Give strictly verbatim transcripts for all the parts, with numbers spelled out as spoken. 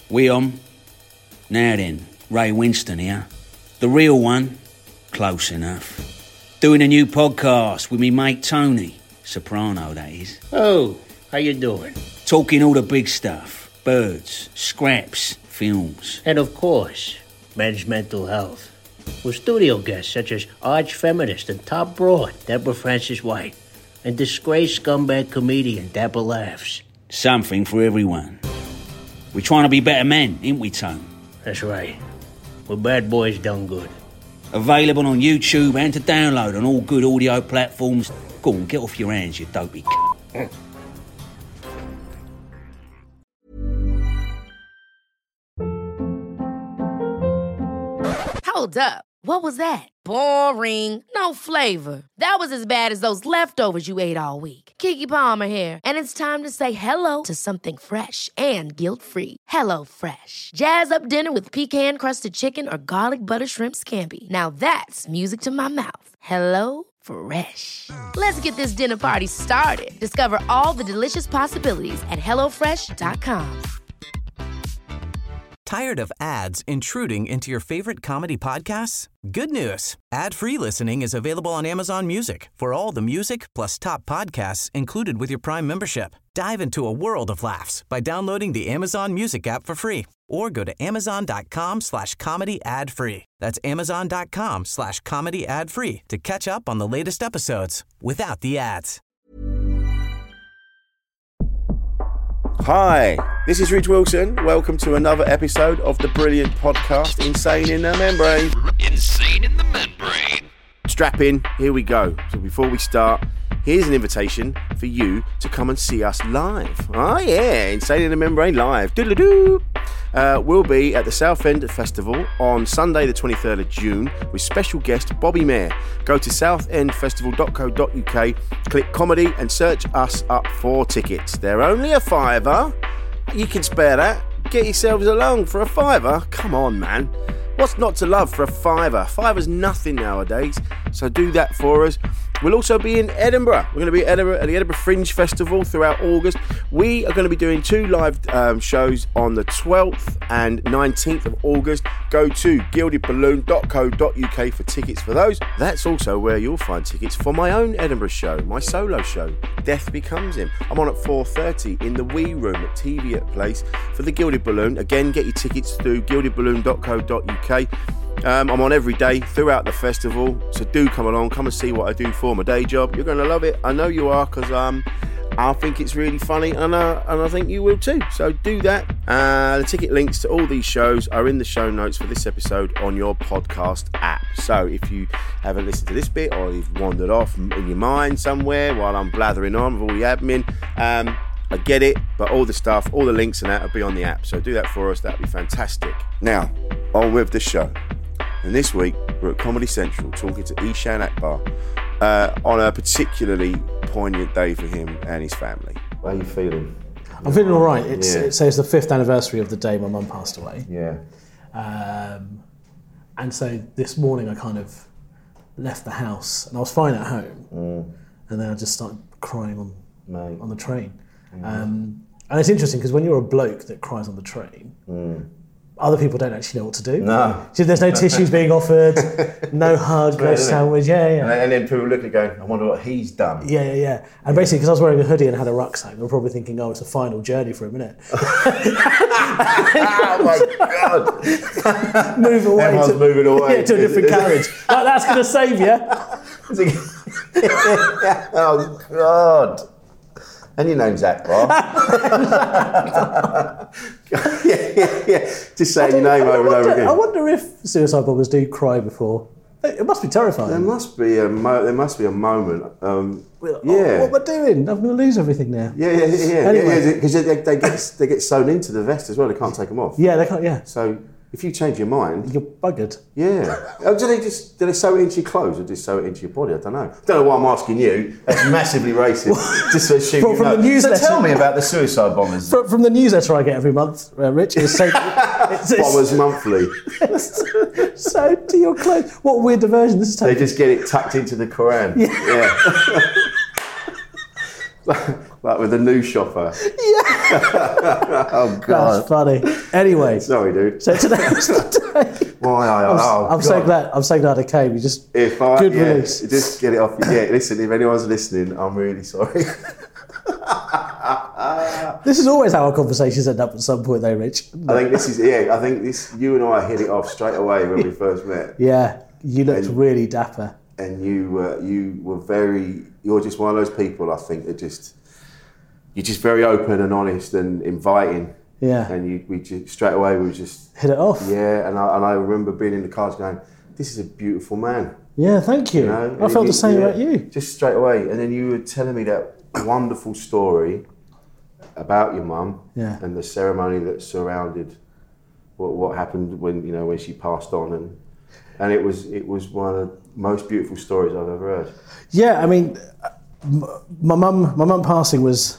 We on? Now then, Ray Winston here. The real one, close enough. Doing a new podcast with me mate Tony, soprano that is. Oh, how you doing? Talking all the big stuff. Birds, scraps, films. And of course, men's mental health. With studio guests such as arch-feminist and top broad Deborah Francis-White and disgraced scumbag comedian Dapper Laughs. Something for everyone. We're trying to be better men, ain't we, Tone? That's right. We're bad boys done good. Available on YouTube and to download on all good audio platforms. Go on, get off your hands, you dopey c***. Hold up. What was that? Boring. No flavor. That was as bad as those leftovers you ate all week. Keke Palmer here, and it's time to say hello to something fresh and guilt-free. Hello Fresh. Jazz up dinner with pecan-crusted chicken or garlic butter shrimp scampi. Now that's music to my mouth. Hello Fresh. Let's get this dinner party started. Discover all the delicious possibilities at hello fresh dot com. Tired of ads intruding into your favorite comedy podcasts? Good news. Ad-free listening is available on Amazon Music for all the music plus top podcasts included with your Prime membership. Dive into a world of laughs by downloading the Amazon Music app for free or go to amazon.com slash comedy ad free. That's amazon.com slash comedy ad free to catch up on the latest episodes without the ads. Hi, this is Ridge Wilson. Welcome to another episode of the brilliant podcast, Insane in the Membrane. Insane in the Membrane. Strap in, here we go. So before we start, here's an invitation for you to come and see us live. Oh yeah, Insane in the Membrane live. Doodle-doo. Uh, we'll be at the Southend Festival on Sunday the twenty-third of June with special guest Bobby Mayer. Go to southend festival dot co dot uk, click comedy and search us up for tickets. They're only a fiver. You can spare that. Get yourselves along for a fiver. Come on, man. What's not to love for a fiver? Fiver's nothing nowadays, so do that for us. We'll also be in Edinburgh. We're going to be at, Edinburgh, at the Edinburgh Fringe Festival throughout August. We are going to be doing two live um, shows on the twelfth and nineteenth of August. Go to gilded balloon dot co dot uk for tickets for those. That's also where you'll find tickets for my own Edinburgh show, my solo show, Death Becomes Him. I'm on at four thirty in the Wee Room at T V at Place for the Gilded Balloon. Again, get your tickets through gilded balloon dot co dot uk. Um, I'm on every day throughout the festival, so do come along, come and see what I do for my day job. You're going to love it. I know you are, because um, I think it's really funny, and, uh, and I think you will too. So do that. Uh, the ticket links to all these shows are in the show notes for this episode on your podcast app. So if you haven't listened to this bit, or you've wandered off in your mind somewhere while I'm blathering on with all the admin, um, I get it, but all the stuff, all the links and that will be on the app. So do that for us. That'd be fantastic. Now, on with the show. And this week, we're at Comedy Central talking to Eshaan Akbar uh, on a particularly poignant day for him and his family. How are you feeling? I'm feeling all right. It's, yeah. it, so it's the fifth anniversary of the day my mum passed away. Yeah. Um, and so this morning I kind of left the house and I was fine at home. Mm. And then I just started crying on, Mate. on the train. Mm. Um, and it's interesting because when you're a bloke that cries on the train, mm. other people don't actually know what to do. No. So there's no tissues being offered, no hug, no sandwich. Yeah, yeah. And then people look at going, I wonder what he's done. Yeah, yeah, yeah. And basically, because I was wearing a hoodie and had a rucksack, they were probably thinking, oh, it's a final journey for a minute. Oh my God. Move away. Everyone's to, moving away. Yeah, to a different carriage. Like, that's going to save you. Oh God. And your name's Akbar. yeah, yeah, yeah. Just saying your name over and over again. I wonder if suicide bombers do cry before. It must be terrifying. There must be a mo- there must be a moment. Um, well, yeah. Oh, what am I doing? I'm going to lose everything now. Yeah, yeah, yeah. Anyway. Because yeah, they, they get they get sewn into the vest as well. They can't take them off. Yeah, they can't. Yeah. So if you change your mind, you're buggered. Yeah. Oh, do they just do they sew it into your clothes or just sew it into your body? I don't know. Don't know why I'm asking you. That's massively racist. Just so she from, from know. the newsletter. So tell me about the suicide bombers. From, from the newsletter I get every month, uh, Rich. It's so, it's, it's, Bombers monthly. So to your clothes. What weird diversion this is taking. They just get it tucked into the Quran. Yeah. yeah. Like with a new shopper. Yeah. Oh, God. That's funny. Anyway. Sorry, dude. So today was the day. Why? I, I'm, oh, I'm so glad. I'm so glad I came. You just If I, good yeah, release. Just get it off. Yeah, listen, if anyone's listening, I'm really sorry. This is always how our conversations end up at some point, though, Rich. I think this is, yeah, I think this, you and I hit it off straight away when we first met. Yeah, you looked And- really dapper. And you were, you were very, you're just one of those people, I think, that just, you're just very open and honest and inviting. Yeah. And you, we just, straight away, we were just, Hit it off. yeah, and I, and I remember being in the cars going, this is a beautiful man. Yeah, thank you. You know? I felt You- the same yeah, about you. Just straight away. And then you were telling me that wonderful story about your mum Yeah. and the ceremony that surrounded what what happened when, you know, when she passed on, and and it was it was one of the most beautiful stories I've ever heard. Yeah, I mean, m- my mum, my mum passing was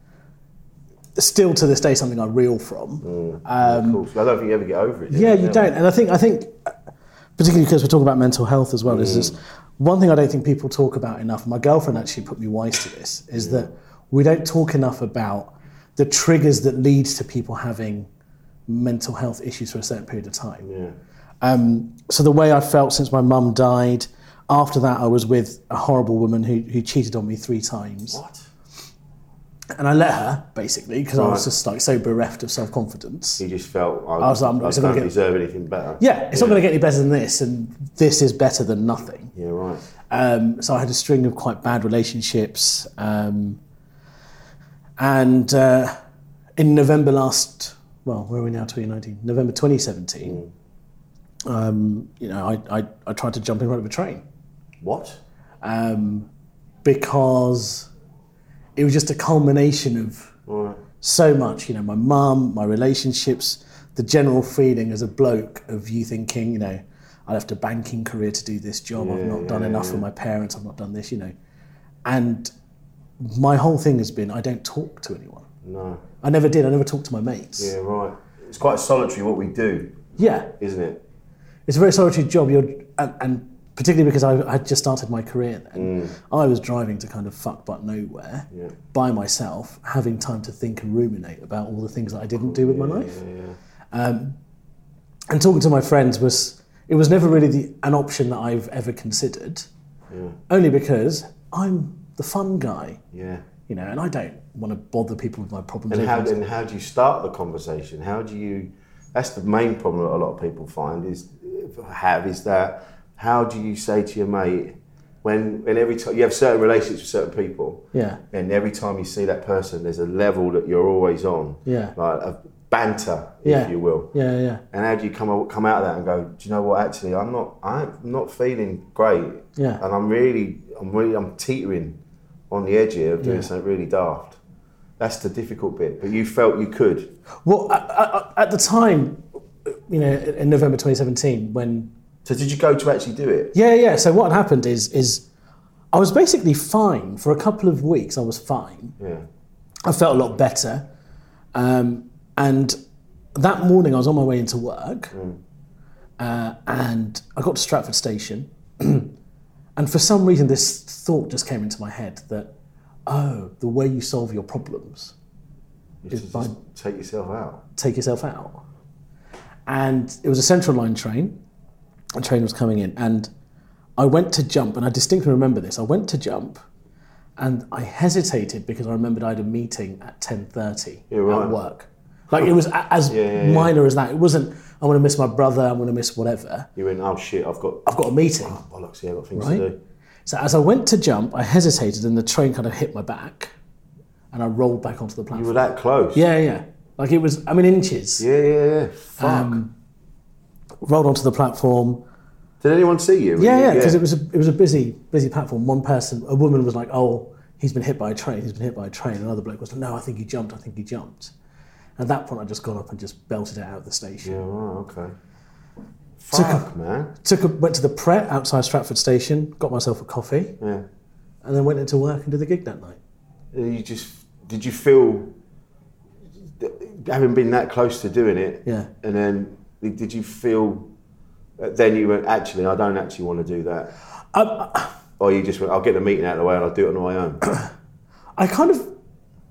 still to this day something I reel from. Mm, Um, of course. I don't think you ever get over it. do Yeah, you Never. don't, and I think I think particularly because we're talking about mental health as well. Mm. Is this one thing I don't think people talk about enough? My girlfriend actually put me wise to this. Is that we don't talk enough about the triggers that lead to people having mental health issues for a certain period of time. Yeah. Um, so the way I felt since my mum died, after that I was with a horrible woman who, who cheated on me three times. What? And I let her, basically, because I was Right. just like so bereft of self-confidence. You just felt I, I was like, I'm not I gonna don't get- deserve anything better. Yeah, it's not going to get any better than this, and this is better than nothing. Yeah, right. Um, so I had a string of quite bad relationships. Um, and uh, in November last, well, where are we now, twenty nineteen? November twenty seventeen, Mm. um, you know, I, I, I tried to jump in front of a train. What? Um, because it was just a culmination of Right. so much, you know, my mum, my relationships, the general feeling as a bloke of you thinking, you know, I left a banking career to do this job, I've not done Yeah, enough yeah. for my parents, I've not done this, you know. And my whole thing has been, I don't talk to anyone. No. I never did, I never talked to my mates. Yeah, right. It's quite solitary what we do, Yeah, isn't it? it's a very solitary job, You're, and, and particularly because I had just started my career then. I was driving to kind of fuck but nowhere Yeah. by myself, having time to think and ruminate about all the things that I didn't do with my life. Yeah, yeah. Um, and talking to my friends was, it was never really the, an option that I've ever considered, Yeah. only because I'm the fun guy, Yeah. you know, and I don't want to bother people with my problems. And how, over- and how do you start the conversation? How do you, that's the main problem that a lot of people find is, have is that, how do you say to your mate, when, when every time, you have certain relationships with certain people, Yeah, and every time you see that person, there's a level that you're always on, yeah, like a banter, Yeah. if you will. yeah, yeah, And how do you come out, come out of that and go, do you know what, actually, I'm not, I'm not feeling great, yeah. and I'm really, I'm really, I'm teetering on the edge here of doing Yeah. something really daft. That's the difficult bit, but you felt you could. Well, I, I, at the time, you know, in November twenty seventeen, when So did you go to actually do it? Yeah, yeah. So what had happened is, is I was basically fine for a couple of weeks. I was fine. Yeah. I felt a lot better, um, and that morning I was on my way into work, Mm. uh, and I got to Stratford Station, and for some reason this thought just came into my head that, oh, the way you solve your problems You is should by just take yourself out. take yourself out. And it was a Central Line train. A train was coming in, and I went to jump, and I distinctly remember this. I went to jump, and I hesitated because I remembered I had a meeting at ten thirty Yeah, right. at work. Like, it was a- as Yeah, yeah, yeah. minor as that. It wasn't, I'm going to miss my brother, I'm going to miss whatever. You went, oh shit, I've got, I've got a meeting. oh, bollocks, yeah, I've got things Right. to do. So as I went to jump, I hesitated, and the train kind of hit my back, and I rolled back onto the You platform. were that close? Yeah, yeah. Like, it was, I mean, inches. Yeah, yeah, yeah. Fuck. Um, rolled onto the platform. Did anyone see you? Yeah, yeah, because it was a, it was a busy busy platform. One person, a woman was like, "Oh, he's been hit by a train. He's been hit by a train." Another bloke was like, "No, I think he jumped. I think he jumped." At that point, I just got up and just belted it out of the station. Yeah, right, okay. Took Fuck, a- man. Took a, went to the Pret outside Stratford Station, got myself a coffee, Yeah. and then went into work and did the gig that night. You just, did you feel, having been that close to doing it, Yeah. and then did you feel, then you went, actually, I don't actually want to do that? I, Or you just went, I'll get the meeting out of the way and I'll do it on my own? I kind of,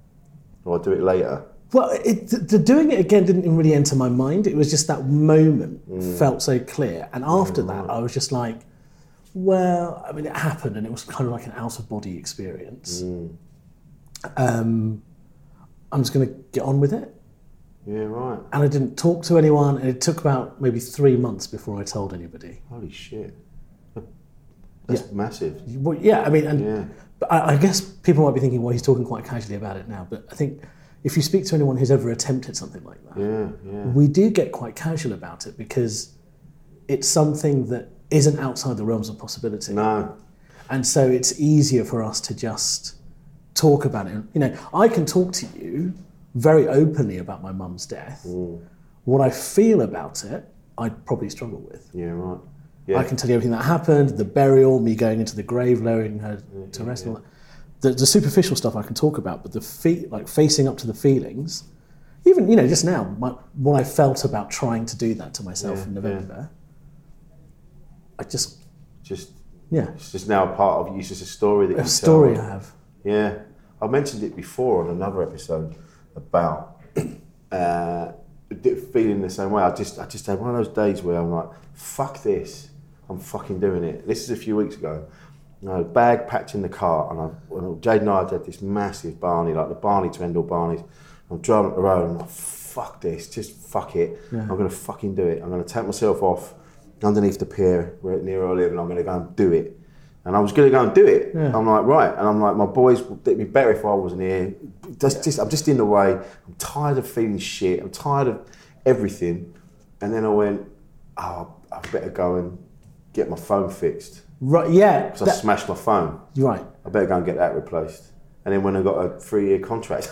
Or I'll do it later. Well, it, the doing it again didn't really enter my mind. It was just that moment mm. felt so clear. And after mm. that, I was just like, well, I mean, it happened and it was kind of like an out-of-body experience. Mm. Um, I'm just going to get on with it. Yeah, right. And I didn't talk to anyone, and it took about maybe three months before I told anybody. Holy shit. That's yeah. massive. Well, yeah, I mean, and yeah. but I, I guess people might be thinking, well, he's talking quite casually about it now, but I think if you speak to anyone who's ever attempted something like that, yeah, yeah. we do get quite casual about it because it's something that isn't outside the realms of possibility. No. And so it's easier for us to just talk about it. You know, I can talk to you very openly about my mum's death. Mm. What I feel about it, I'd probably struggle with. Yeah, right. Yeah. I can tell you everything that happened, the burial, me going into the grave, lowering her yeah, to rest, yeah, yeah. and all that. The, the superficial stuff I can talk about, but the fe- like facing up to the feelings, even, you know, just now, my, what I felt about trying to do that to myself yeah, in November, yeah. I just... Just... Yeah. It's just now a part of you, it's just a story that a you story tell. I have. Yeah. I mentioned it before on another episode about uh, feeling the same way. I just I just had one of those days where I'm like, fuck this, I'm fucking doing it. This is a few weeks ago. You know, bag packed in the car, and I, Jade and I had this massive Barney, like the Barney to end all Barneys. I'm driving up the road and I'm like, fuck this, just fuck it. Yeah. I'm going to fucking do it. I'm going to take myself off underneath the pier where near I live, and I'm going to go and do it. And I was going to go and do it. Yeah. I'm like, right. And I'm like, my boys, it'd be better if I wasn't here. Just, yeah. just, I'm just in the way. I'm tired of feeling shit. I'm tired of everything. And then I went, oh, I better go and get my phone fixed. Right, yeah. Because I smashed my phone. Right. I better go and get that replaced. And then when I got a three-year contract.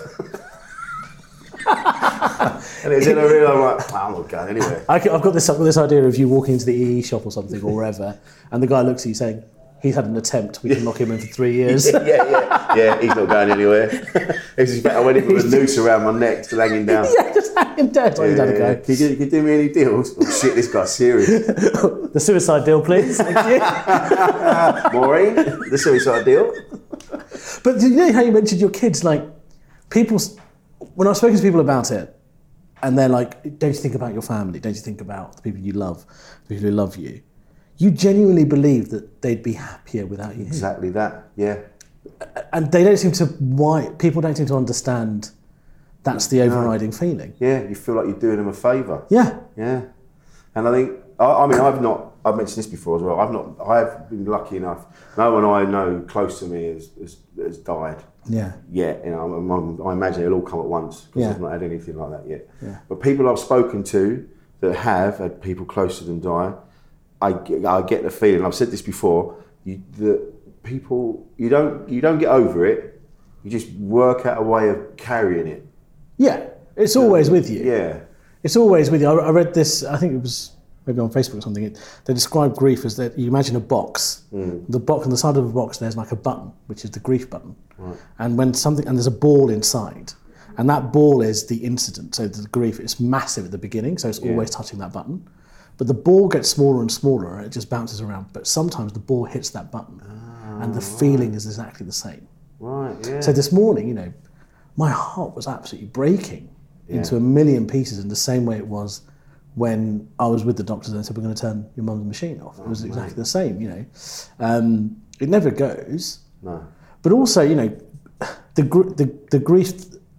And then I realised, I'm like, oh, I'm not going anywhere. I, I've got this, I've got this idea of you walking into the E E shop or something, or wherever, and the guy looks at you saying, he's had an attempt, we can lock him in for three years. yeah, yeah, yeah, yeah, he's not going anywhere. I went in with a noose around my neck, still hanging down. Yeah, just hanging down. Oh, yeah, he's had a go. Can you, can you do me any deals? Oh shit, this guy's serious. The suicide deal, please. Thank you. Maureen, the suicide deal. But you know how you mentioned your kids, like, people, when I've spoken to people about it, and they're like, don't you think about your family? Don't you think about the people you love, the people who love you? You genuinely believe that they'd be happier without you. Exactly that, yeah. And they don't seem to, why, people don't seem to understand that's the overriding no. feeling. Yeah, you feel like you're doing them a favour. Yeah. Yeah. And I think, I, I mean, I've not, I've mentioned this before as well, I've not, I've been lucky enough, no one I know close to me has, has, has died. Yeah. Yet, you know, I'm, I imagine it'll all come at once, because yeah. I've not had anything like that yet. Yeah. But people I've spoken to that have had people close to them die, I get, I get the feeling, I've said this before, you, that people, you don't you don't get over it, you just work out a way of carrying it. Yeah, it's always with you. Yeah. It's always with you. I, I read this, I think it was maybe on Facebook or something, it, they described grief as that you imagine a box, mm. the box, on the side of the box there's like a button, which is the grief button. Right. And when something, and there's a ball inside, and that ball is the incident, so the grief, it's massive at the beginning, so it's yeah. always touching that button. But the ball gets smaller and smaller and it just bounces around. But sometimes the ball hits that button oh, and the right. feeling is exactly the same. Right, yeah. So this morning, you know, my heart was absolutely breaking yeah. into a million pieces in the same way it was when I was with the doctors and they said, we're going to turn your mum's machine off. It was oh, exactly man. the same, you know. Um, it never goes. No. But also, you know, the, gr- the, the grief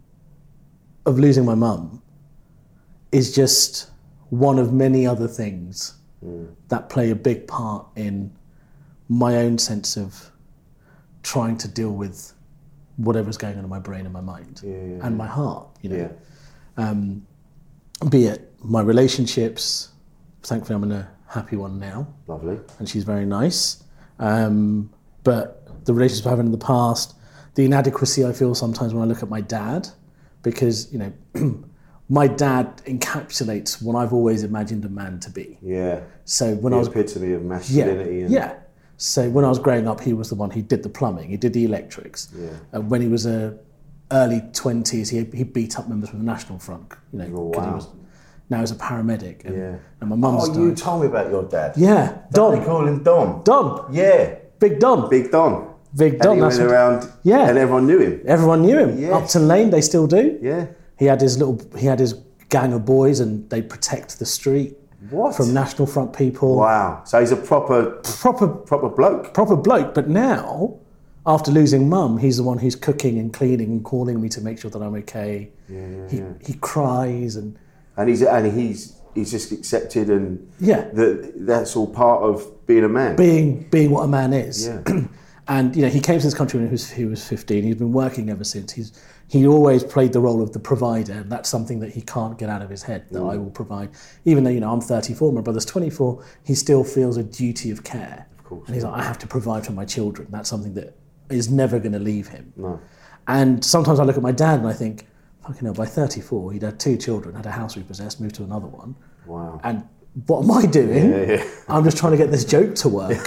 of losing my mum is just one of many other things mm. that play a big part in my own sense of trying to deal with whatever's going on in my brain and my mind yeah, yeah, and yeah. my heart, you know. Yeah. Um, be it my relationships, thankfully I'm in a happy one now. Lovely. And she's very nice. Um, but the relationships I've had in the past, the inadequacy I feel sometimes when I look at my dad, because, you know, my dad encapsulates what I've always imagined a man to be. Yeah. So when the I was epitome of masculinity. Yeah. And yeah. So when I was growing up, he was the one who did the plumbing, he did the electrics. Yeah. Uh, when he was a early twenties, he he beat up members from the National Front. You know, oh, wow. He was, now he's a paramedic. And, yeah. and my mum's Oh, you died. told me about your dad. Yeah, Don. They call him Don. Don. Yeah. Big Don. Big Don. Big Don. And he That's went what, around, yeah. and everyone knew him. Everyone knew him. Yeah. Upton Lane, they still do. Yeah. He had his little, he had his gang of boys, and they protect the street. What? From National Front people. Wow. So he's a proper, proper, proper bloke. Proper bloke. But now, after losing mum, he's the one who's cooking and cleaning and calling me to make sure that I'm okay. Yeah, yeah, he yeah. he cries and and he's and he's he's just accepted, and yeah, that that's all part of being a man. Being being what a man is. Yeah. And you know, he came to this country when he was he was fifteen. He's been working ever since. He's he always played the role of the provider, and that's something that he can't get out of his head. That mm. I will provide, even though you know I'm thirty-four, my brother's twenty-four. He still feels a duty of care. Of course. And he's like, I have to provide for my children. That's something that is never going to leave him. No. And sometimes I look at my dad and I think, fucking hell, by thirty-four, he'd had two children, had a house repossessed, moved to another one. Wow. And what am I doing? Yeah, yeah. I'm just trying to get this joke to work.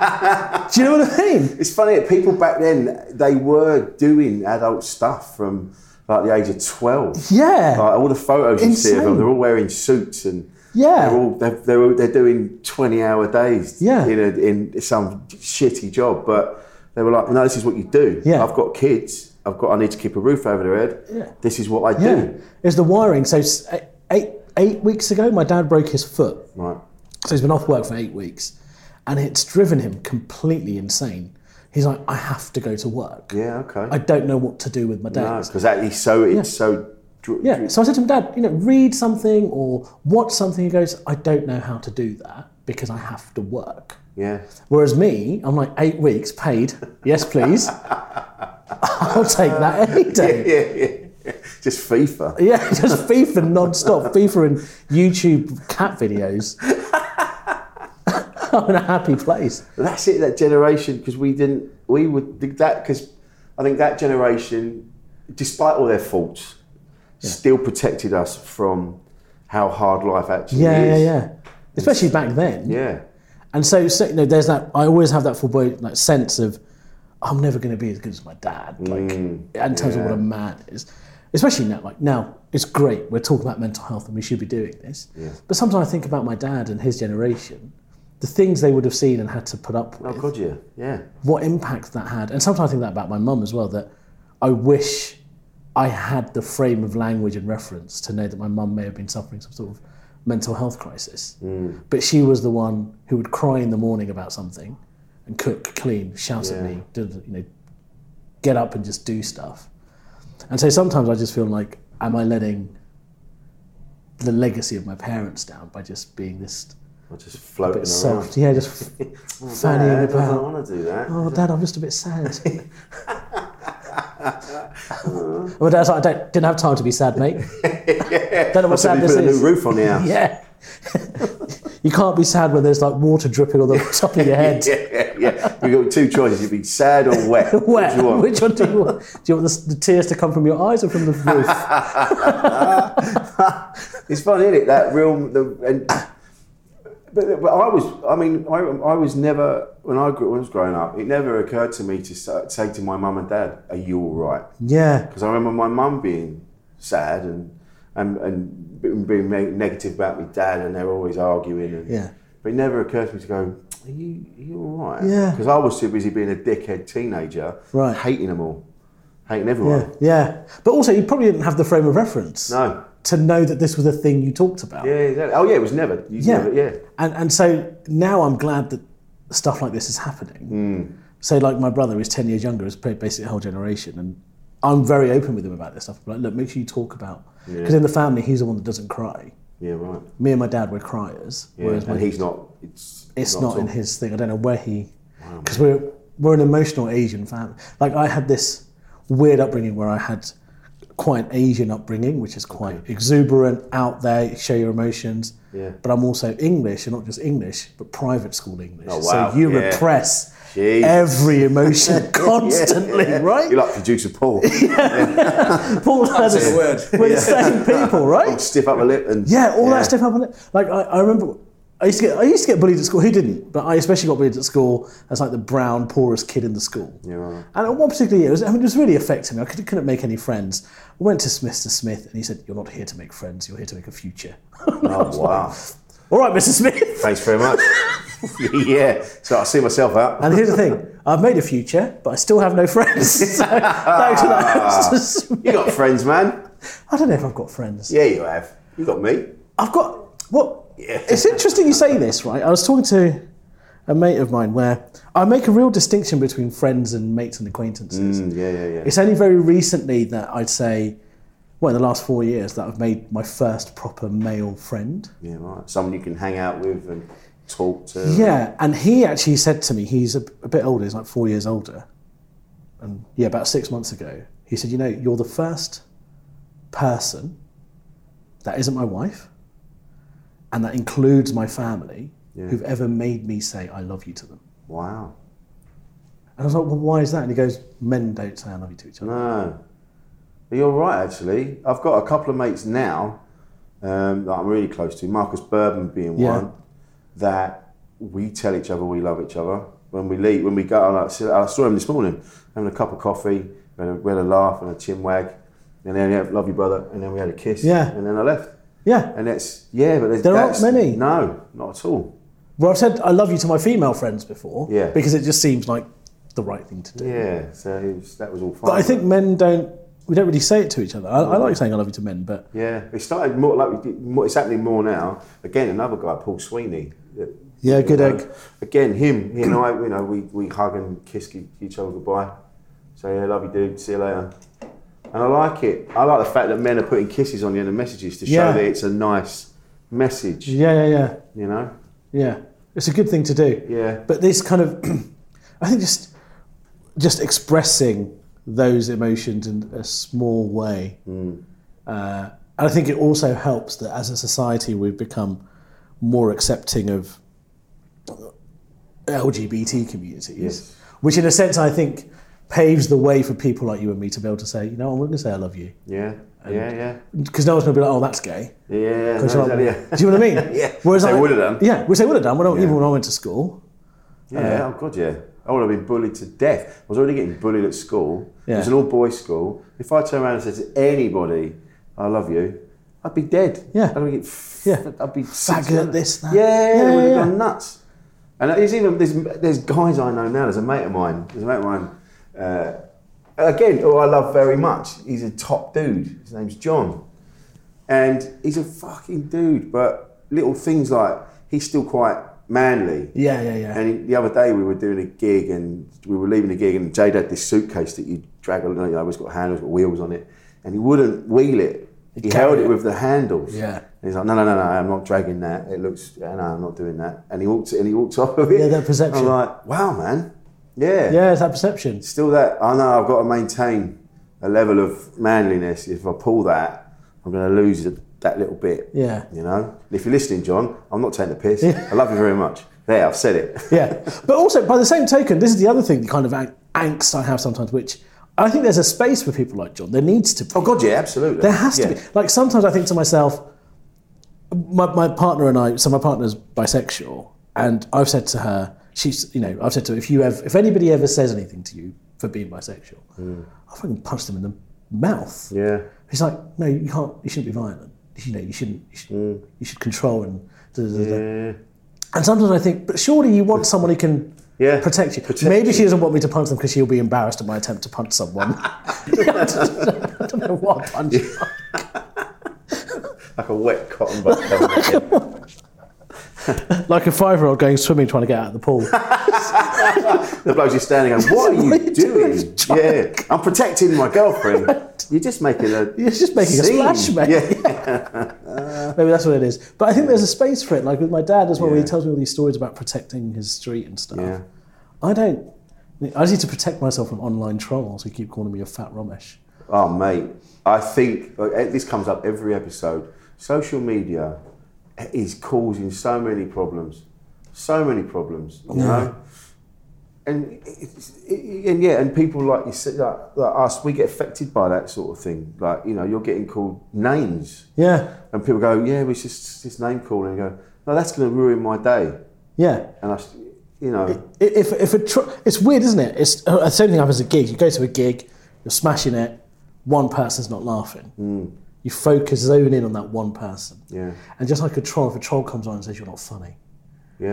Do you know what I mean? It's funny, people back then, they were doing adult stuff from like the age of twelve. Yeah. Like all the photos you Insane. see of them, they're all wearing suits and yeah. they're all they're, they're, all, they're doing twenty hour days yeah. in, a, in some shitty job. But they were like, no, this is what you do. Yeah. I've got kids. I've got, I need to keep a roof over their head. Yeah. This is what I do. Yeah. It's the wiring. So eight, eight weeks ago, my dad broke his foot. Right. So he's been off work for eight weeks. And it's driven him completely insane. He's like, I have to go to work. Yeah, okay. I don't know what to do with my days. No, because that is so, it's yeah. so... Dr- yeah, so I said to him, Dad, you know, read something or watch something. He goes, I don't know how to do that because I have to work. Yeah. Whereas me, I'm like, eight weeks paid. Yes, please. I'll take that any day. Yeah, yeah, yeah. Just FIFA. Yeah, just FIFA non-stop. FIFA and YouTube cat videos. I'm in a happy place. That's it, that generation, because we didn't, we would, that, because I think that generation, despite all their faults, yeah. still protected us from how hard life actually yeah, is. Yeah, yeah, yeah. Especially back then. Yeah. And so, so, you know, there's that, I always have that full boy, like, sense of, I'm never going to be as good as my dad, like, mm, in terms yeah. of what a man is. Especially now, like, now, it's great, we're talking about mental health and we should be doing this. Yeah. But sometimes I think about my dad and his generation, the things they would have seen and had to put up with. Oh, God, yeah, yeah. What impact that had. And sometimes I think that about my mum as well, that I wish I had the frame of language and reference to know that my mum may have been suffering some sort of mental health crisis. Mm. But she was the one who would cry in the morning about something and cook, clean, shout yeah. at me, do, you know, get up and just do stuff. And so sometimes I just feel like, am I letting the legacy of my parents down by just being this... Or just floating around. Soft. Yeah, just oh, fanning Dad, about. I don't want to do that. Oh, Dad, I'm just a bit sad. Well, Dad's like, I don't, didn't have time to be sad, mate. yeah. Don't know what sadness put is. a new roof on the house. Yeah. You can't be sad when there's like water dripping on the top of your head. yeah, yeah. You've got two choices. You'd be sad or wet. Wet. What do you want? Which one do you want? Do you want the, the tears to come from your eyes or from the roof? It's funny, isn't it? That real... The, and, But, but I was, I mean, I, I was never, when I, grew, when I was growing up, it never occurred to me to say to my mum and dad, are you all right? Yeah. Because I remember my mum being sad and, and and being negative about my dad, and they were always arguing. And, yeah. But it never occurred to me to go, are you, are you all right? Yeah. Because I was too busy being a dickhead teenager, right. hating them all, hating everyone. Yeah, yeah. But also, you probably didn't have the frame of reference. No. To know that this was a thing you talked about. Yeah, exactly. Oh yeah, it was never. You yeah. Never, yeah. And and so now I'm glad that stuff like this is happening. Mm. So like my brother is ten years younger, is basically a whole generation, and I'm very open with him about this stuff. Like, look, make sure you talk about, because yeah. in the family he's the one that doesn't cry. Yeah, right. Me and my dad were criers. Yeah, whereas and my, he's not. It's, it's not, not in his thing. I don't know where he, because wow, we're we're an emotional Asian family. Like I had this weird upbringing where I had quite an Asian upbringing, which is quite okay. exuberant, out there, show your emotions. Yeah. But I'm also English, and not just English, but private school English. Oh, wow. So you yeah. repress Jeez. every emotion constantly, yeah, yeah. right? You're like producer Paul. yeah. Paul has a word. We're yeah. the same people, right? I'll stiff up a lip and yeah, all yeah. that stiff up a lip. Like I, I remember. I used to get I used to get bullied at school. Who didn't? But I especially got bullied at school as like the brown, poorest kid in the school. Yeah, right. And at one particular year, it was, I mean, it was really affecting me. I could, couldn't make any friends. I went to Mister Smith and he said, "You're not here to make friends. You're here to make a future." Oh wow! Like, all right, Mister Smith. Thanks very much. yeah. So I see myself out. And here's the thing: I've made a future, but I still have no friends. So, back to that. You got friends, man. I don't know if I've got friends. Yeah, you have. You got me. I've got, well, Yeah. It's interesting you say this, right? I was talking to a mate of mine where I make a real distinction between friends and mates and acquaintances. Mm, yeah, yeah, yeah. It's only very recently that I'd say, well, in the last four years, that I've made my first proper male friend. Yeah, right. Someone you can hang out with and talk to. Yeah, and he actually said to me, he's a, a bit older, he's like four years older. And yeah, about six months ago, he said, you know, you're the first person that isn't my wife, and that includes my family, Yeah. who've ever made me say I love you to them. Wow. And I was like, well, why is that? And he goes, men don't say I love you to each other. No. But you're right, actually. I've got a couple of mates now um, that I'm really close to, Marcus Bourbon being Yeah. one, that we tell each other we love each other. When we leave, when we go, I saw him this morning, having a cup of coffee, we had a, we had a laugh and a chin wag, and then, yeah, love you, brother, and then we had a kiss, Yeah. and then I left. Yeah. And it's, yeah, but there's, There aren't that's, many. No, not at all. Well, I've said I love you to my female friends before, Yeah. because it just seems like the right thing to do. Yeah, so it was, that was all fine. But I think men don't, we don't really say it to each other. I, I like saying I love you to men, but Yeah, it started more like we did- more- it's happening more now. Again, another guy, Paul Sweeney. that- Yeah, good you know, egg. Again, him, he and I, you know, we, we hug and kiss e- each other goodbye. Say, yeah, love you, dude. See you later. And I like it. I like the fact that men are putting kisses on the end of messages to show Yeah. that it's a nice message. yeah, yeah, yeah, You know? yeah. It's a good thing to do. Yeah. But this kind of, I think just just expressing those emotions in a small way. Mm. Uh, and I think it also helps that as a society we've become more accepting of L G B T communities, Yes. which in a sense I think paves the way for people like you and me to be able to say, you know, I'm going to say I love you. Yeah. Yeah, yeah. Because no one's going to be like, oh, that's gay. Yeah, 'Cause no, you're yeah. like, do you know what I mean? Yeah. Whereas They I, would have done. Yeah, which they would have done. When I, Yeah. Even when I went to school. Yeah, oh God, yeah. I would have been bullied to death. I was already getting bullied at school. Yeah. It was an all-boys school. If I turned around and said to anybody, I love you, I'd be dead. Yeah. I'd get f- Yeah. I'd be Faggot, this, that. Yeah, Yeah, they would have yeah, gone yeah. nuts. And there's even there's, there's guys I know now. There's a mate of mine. There's a mate of mine. Uh, again, who I love very much. He's a top dude. His name's John, and he's a fucking dude. But little things like he's still quite manly. Yeah, yeah, yeah. And the other day we were doing a gig and we were leaving the gig and Jade had this suitcase that you drag along, you know, it's got handles, got wheels on it, and he wouldn't wheel it. He held it with the handles. Yeah. And he's like, no, no, no, no, I'm not dragging that. It looks, no, I'm not doing that. And he walked, and he walked off of it. Yeah, that perception. I'm like, wow, man. Yeah. Yeah, it's that perception. Still that, I know I've got to maintain a level of manliness. If I pull that, I'm going to lose that little bit. Yeah. You know? And if you're listening, John, I'm not taking the piss. I love you very much. There, I've said it. Yeah. But also, by the same token, this is the other thing, the kind of ang- angst I have sometimes, which I think there's a space for people like John. There needs to be. Oh, God, yeah, absolutely. There has Yeah. to be. Like, sometimes I think to myself, my, my partner and I, so my partner's bisexual, and I've said to her, she's, you know, I've said to her, if you ever, if anybody ever says anything to you for being bisexual, I'll fucking punch them in the mouth. Yeah. He's like, no, you can't, you shouldn't be violent. You know, you shouldn't, you should, you should control and da, da, da, da. Yeah. And sometimes I think, but surely you want someone who can Yeah. protect you. Protect Maybe you. she doesn't want me to punch them because she'll be embarrassed at my attempt to punch someone. I don't know what punch. Like a wet cotton bud. Like a five-year-old going swimming trying to get out of the pool. The bloke's just standing going, what are What you are you doing? doing? Yeah, I'm protecting my girlfriend. You're just making a You're just making scene. a splash, mate. Yeah. Maybe that's what it is. But I think there's a space for it. Like with my dad as well, where Yeah. he tells me all these stories about protecting his street and stuff. Yeah. I don't. I just need to protect myself from online trolls who keep calling me a fat Romesh. Oh, mate, I think like, this comes up every episode. Social media is causing so many problems, so many problems. You Yeah. know, and it's, it, and yeah, and people like you said, like, like us, we get affected by that sort of thing. Like you know, you're getting called names, Yeah, and people go, "Yeah, it's just this name calling." And you go, "No, that's going to ruin my day." yeah. And I, you know, If if a tr- it's weird, isn't it? It's uh, the same thing happens at gigs. You go to a gig, you're smashing it. One person's not laughing. Mm. You focus, zone in on that one person. yeah, And just like a troll, if a troll comes on and says you're not funny, yeah,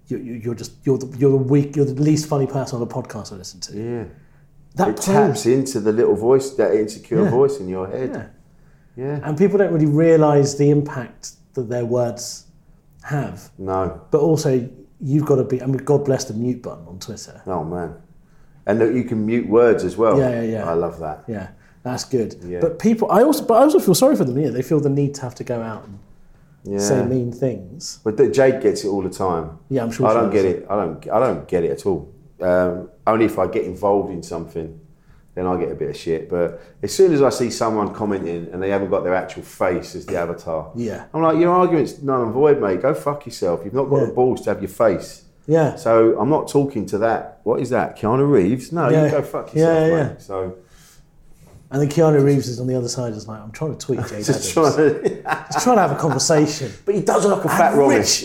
you, you, you're just you're the, you're the weak, you're the least funny person on a podcast I listen to. Yeah. That it plays, taps into the little voice, that insecure Yeah. voice in your head. Yeah. Yeah. And people don't really realise the impact that their words have. No. But also, you've got to be. I mean, God bless the mute button on Twitter. Oh man. And that you can mute words as well. Yeah, yeah, yeah. I love that. Yeah, that's good. Yeah. But people, I also, but I also feel sorry for them. Yeah, they feel the need to have to go out and Yeah. say mean things. But the, Jade gets it all the time. Yeah, I'm sure. I she don't does. get it. I don't. I don't get it at all. Um, only if I get involved in something, then I get a bit of shit. But as soon as I see someone commenting and they haven't got their actual face as the avatar, Yeah. I'm like, your argument's null and void, mate. Go fuck yourself. You've not got Yeah. the balls to have your face. Yeah. So I'm not talking to that. What is that? Keanu Reeves? No, Yeah. you go fuck yourself, Yeah, yeah, mate. yeah. So And then Keanu Reeves is on the other side. Is like, I'm trying to tweet Jade just Adams. trying to. Just trying to have a conversation. But he does look like a fat And Romish.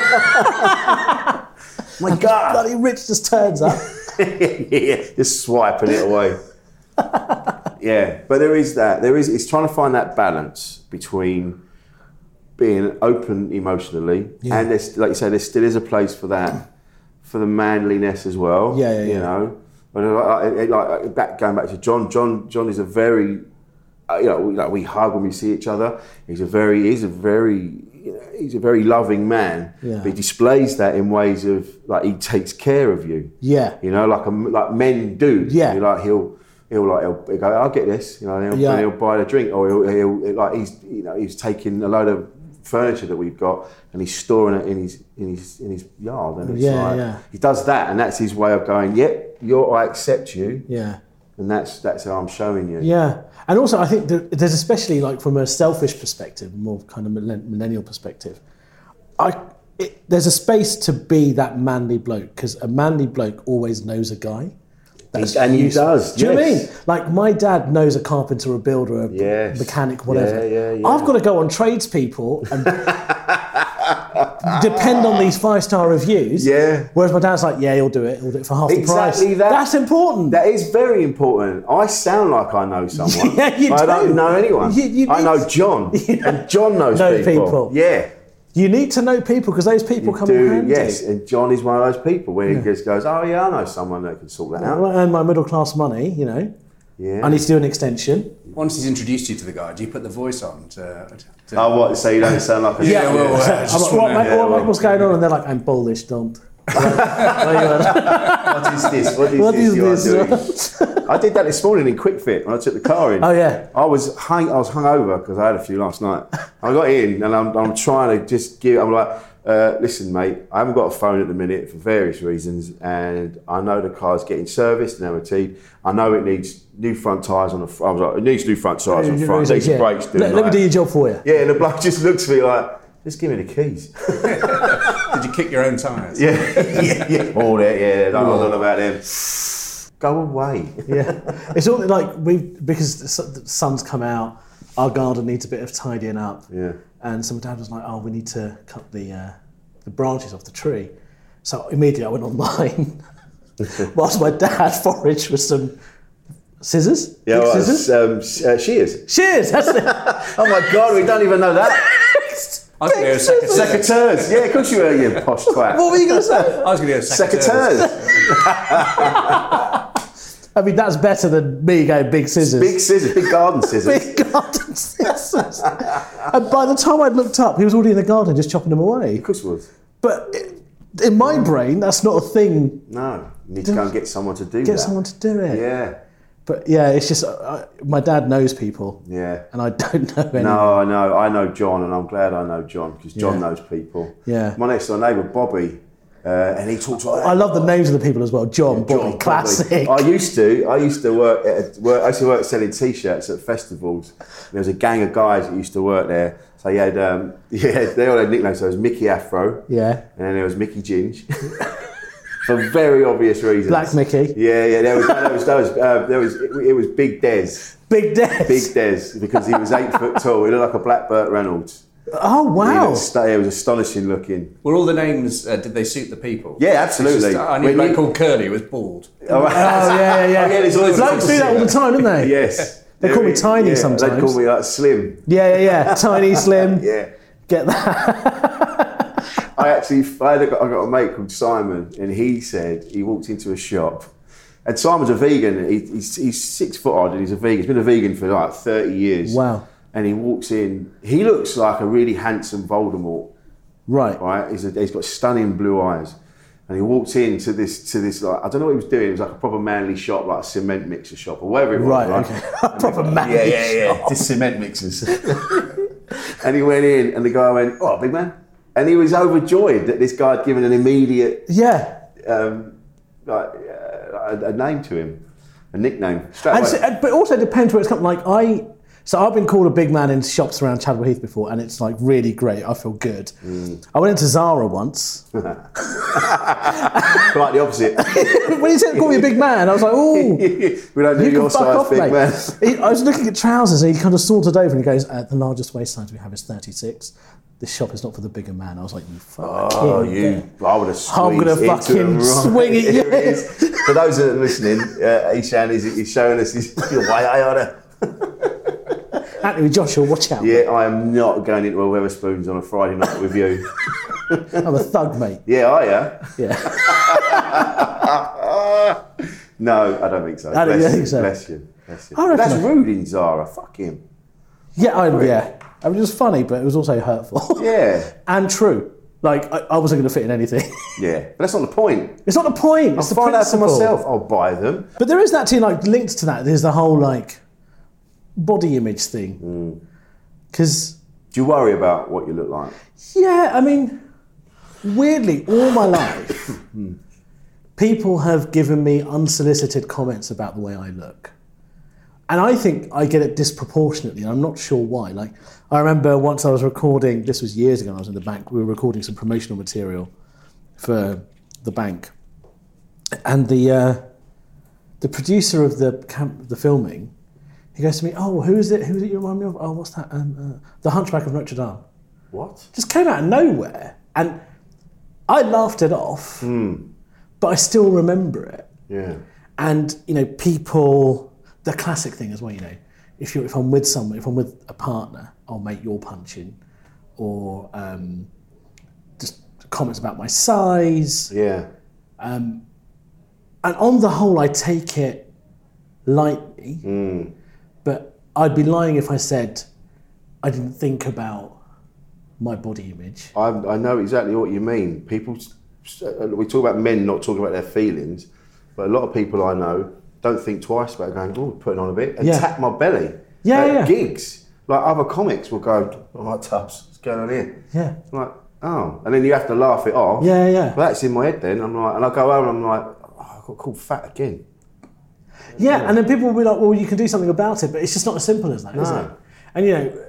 Rich, My God. bloody Rich just turns up. Yeah, just swiping it away. Yeah, but there is that. There is. It's trying to find that balance between being open emotionally Yeah. and there's, like you say, there still is a place for that, for the manliness as well. Yeah, yeah, You yeah. know, but like, like back going back to John. John. John is a very, uh, you know, we, like we hug when we see each other. He's a very. He's a very. You know, he's a very loving man. Yeah. But he displays that in ways of like he takes care of you. Yeah. You know, like a, like men do. Yeah. You know, like he'll he'll like he'll, he'll go, I'll get this. You know, and he'll, Yeah. and he'll buy the drink, or he'll, he'll like he's you know he's taking a load of furniture that we've got and he's storing it in his in his in his yard. And it's Yeah, like, yeah. he does that, and that's his way of going. Yep, you're I accept you, Yeah. and that's that's how I'm showing you. Yeah. And also, I think that there's especially like from a selfish perspective, more kind of millen- millennial perspective, I it, there's a space to be that manly bloke because a manly bloke always knows a guy. That's And he useful. does, Do you know what I yes. mean? Like my dad knows a carpenter, a builder, a Yes. mechanic, whatever. Yeah, yeah, yeah. I've got to go on tradespeople and depend on these five star reviews. Yeah. Whereas my dad's like, yeah, he'll do it. He'll do it for half the price. Exactly that. That's important. That is very important. I sound like I know someone. Yeah, you but I do. don't know anyone. You- you I need- know John, and John knows Know people. people. Yeah. You need to know people because those people You come in do, handy. yes, and John is one of those people where he just goes, oh yeah, I know someone that can sort that I want out. to earn my middle class money, you know. Yeah. I need to do an extension. Once he's introduced you to the guy, do you put the voice on to... to Oh, what? So you don't sound like a Yeah, well, So uh, I'm just like, what, wanna- mate, yeah, what, well- what's going on? And they're like, I'm bullish, don't. What is this? What is What this is you are this? doing? I did that this morning in Quick Fit when I took the car in. Oh, yeah. I was hung. I was hungover because I had a few last night. I got in and I'm, I'm trying to just give. I'm like, uh, listen, mate. I haven't got a phone at the minute for various reasons, and I know the car's getting serviced and M O T'd. I know it needs new front tyres on the front. I was like, it needs new front tyres on the front. It needs Yeah. brakes doing. Let, let me like- do your job for you. Yeah, and the bloke just looks at me like, just give me the keys. Did you kick your own tyres? Yeah, yeah, yeah. All that, yeah. I don't know about them. Go away. Yeah, it's all like we because the su- the sun's come out. Our garden needs a bit of tidying up. Yeah. And so my dad was like, "Oh, we need to cut the uh, the branches off the tree." So immediately I went online, whilst my dad foraged for some scissors. Yeah, Big well, scissors. um, sh- uh, shears. Shears. That's it. Oh my God, we don't even know that. I was going to go second. Secateurs. Yeah, of course you were, you posh twat. What were you going to say? I was going to go second. Secateurs. I mean, that's better than me going big scissors. Big scissors, big garden scissors. Big garden scissors. And by the time I'd looked up, he was already in the garden just chopping them away. Of course it was. But it, in my brain, that's not a thing. No, you need to go and get someone to do Get that. someone to do it. Yeah, But yeah, it's just uh, my dad knows people, yeah. and I don't know anyone. No, I know. I know John, and I'm glad I know John because John Yeah. knows people. Yeah. My next door neighbour, Bobby, uh, and he talks like that. I love the names of the people as well. John, Bobby, John, classic. Bobby. I used to. I used to work. At, work I used to work selling T-shirts at festivals. There was a gang of guys that used to work there. So you had, um, yeah, they all had nicknames. So there was Mickey Afro. Yeah. And then there was Mickey Ginge. For very obvious reasons. Black Mickey. Yeah, yeah. There was, there was, there was, uh, there was it, it was Big Des. Big Des. Big Des because he was eight foot tall. He looked like a black Burt Reynolds. Oh He, wow. looked sta- he was astonishing looking. Were all the names, uh, did they suit the people? Yeah, absolutely. It's just, I knew a When bloke you- called Curly who was bald. Oh, Oh yeah, yeah, yeah. Oh, yeah, there's always Blokes do that all the time, don't they? Yes. They call me Yeah, Tiny yeah, sometimes. They call me like Slim. Yeah, yeah, yeah. Tiny, slim. Yeah. Get that. I actually, I, had a, I got a mate called Simon, and he said he walked into a shop, and Simon's a vegan. He, he's, he's six foot odd, and he's a vegan. He's been a vegan for like thirty years. Wow. And he walks in. He looks like a really handsome Voldemort. Right. Right. He's, a, he's got stunning blue eyes, and he walked into this to this like I don't know what he was doing. It was like a proper manly shop, like a cement mixer shop or whatever it was. Right. Right. Okay. Proper manly. Yeah, yeah, yeah. shop. Just cement mixers. And he went in, and the guy went, "Oh, big man," and he was overjoyed that this guy had given an immediate, Yeah. um, like uh, a, a name to him, a nickname. Straight And away. so, and- but it also depends where it's come. Like I, so I've been called a big man in shops around Chadwell Heath before, and it's like really great. I feel good. Mm. I went into Zara once. Quite the opposite. When he said call me a big man, I was like, oh, We don't do you your can fuck size, off, big mate. man. He, I was looking at trousers, and he kind of sauntered over, and he goes, uh, "The largest waist size we have is thirty-six. This shop is not for the bigger man." I was like, "You fucking." Oh, you! I would have squeezed I'm gonna into fucking them right. swing it, Here yeah. is. For those that are listening, uh, Ishan is he's showing us his way I order. Anthony Joshua, watch out. Yeah, I am not going into a Weatherspoons on a Friday night with you. I'm a thug, mate. Yeah, are you? Yeah. No, I don't think so. I don't bless, think you, so. bless you, bless you. I reckon That's I- rude in Zara. Fuck him. Yeah, I, yeah. I mean, it was funny, but it was also hurtful. Yeah, And true. Like, I, I wasn't going to fit in anything. yeah. But that's not the point. It's not the point. I'll It's the find out for principle. myself. I'll buy them. But there is that too, like, linked to that. There's the whole, like, body image thing. Because, Do you worry about what you look like? yeah, I mean, weirdly, all my life, people have given me unsolicited comments about the way I look. And I think I get it disproportionately, and I'm not sure why. Like, I remember once I was recording, this was years ago, when I was in the bank, we were recording some promotional material for the bank. And the uh, the producer of the camp, the filming, he goes to me, "Oh, who is it? Who is it you remind me of? Oh, what's that? Um, uh, the Hunchback of Notre Dame." What? Just came out of nowhere. And I laughed it off, but I still remember it. Yeah. And, you know, people, the classic thing as well, you know, if you're if I'm with someone, if I'm with a partner, I'll make your punching, or um, just comments about my size. Yeah. And on the whole, I take it lightly, but I'd be lying if I said I didn't think about my body image. I, I know exactly what you mean. People, we talk about men not talking about their feelings, but a lot of people I know don't think twice about going, oh, putting on a bit, and Yeah. tap my belly. Yeah, At yeah. gigs, like other comics will go, all right, Tubbs, what's going on here? Yeah. I'm like, oh, and then you have to laugh it off. Yeah, yeah. Well, that's in my head then. I'm like, and I go home and I'm like, oh, I got called fat again. Yeah, and then people will be like, well, you can do something about it, but it's just not as simple as that, is No. it? And, you know,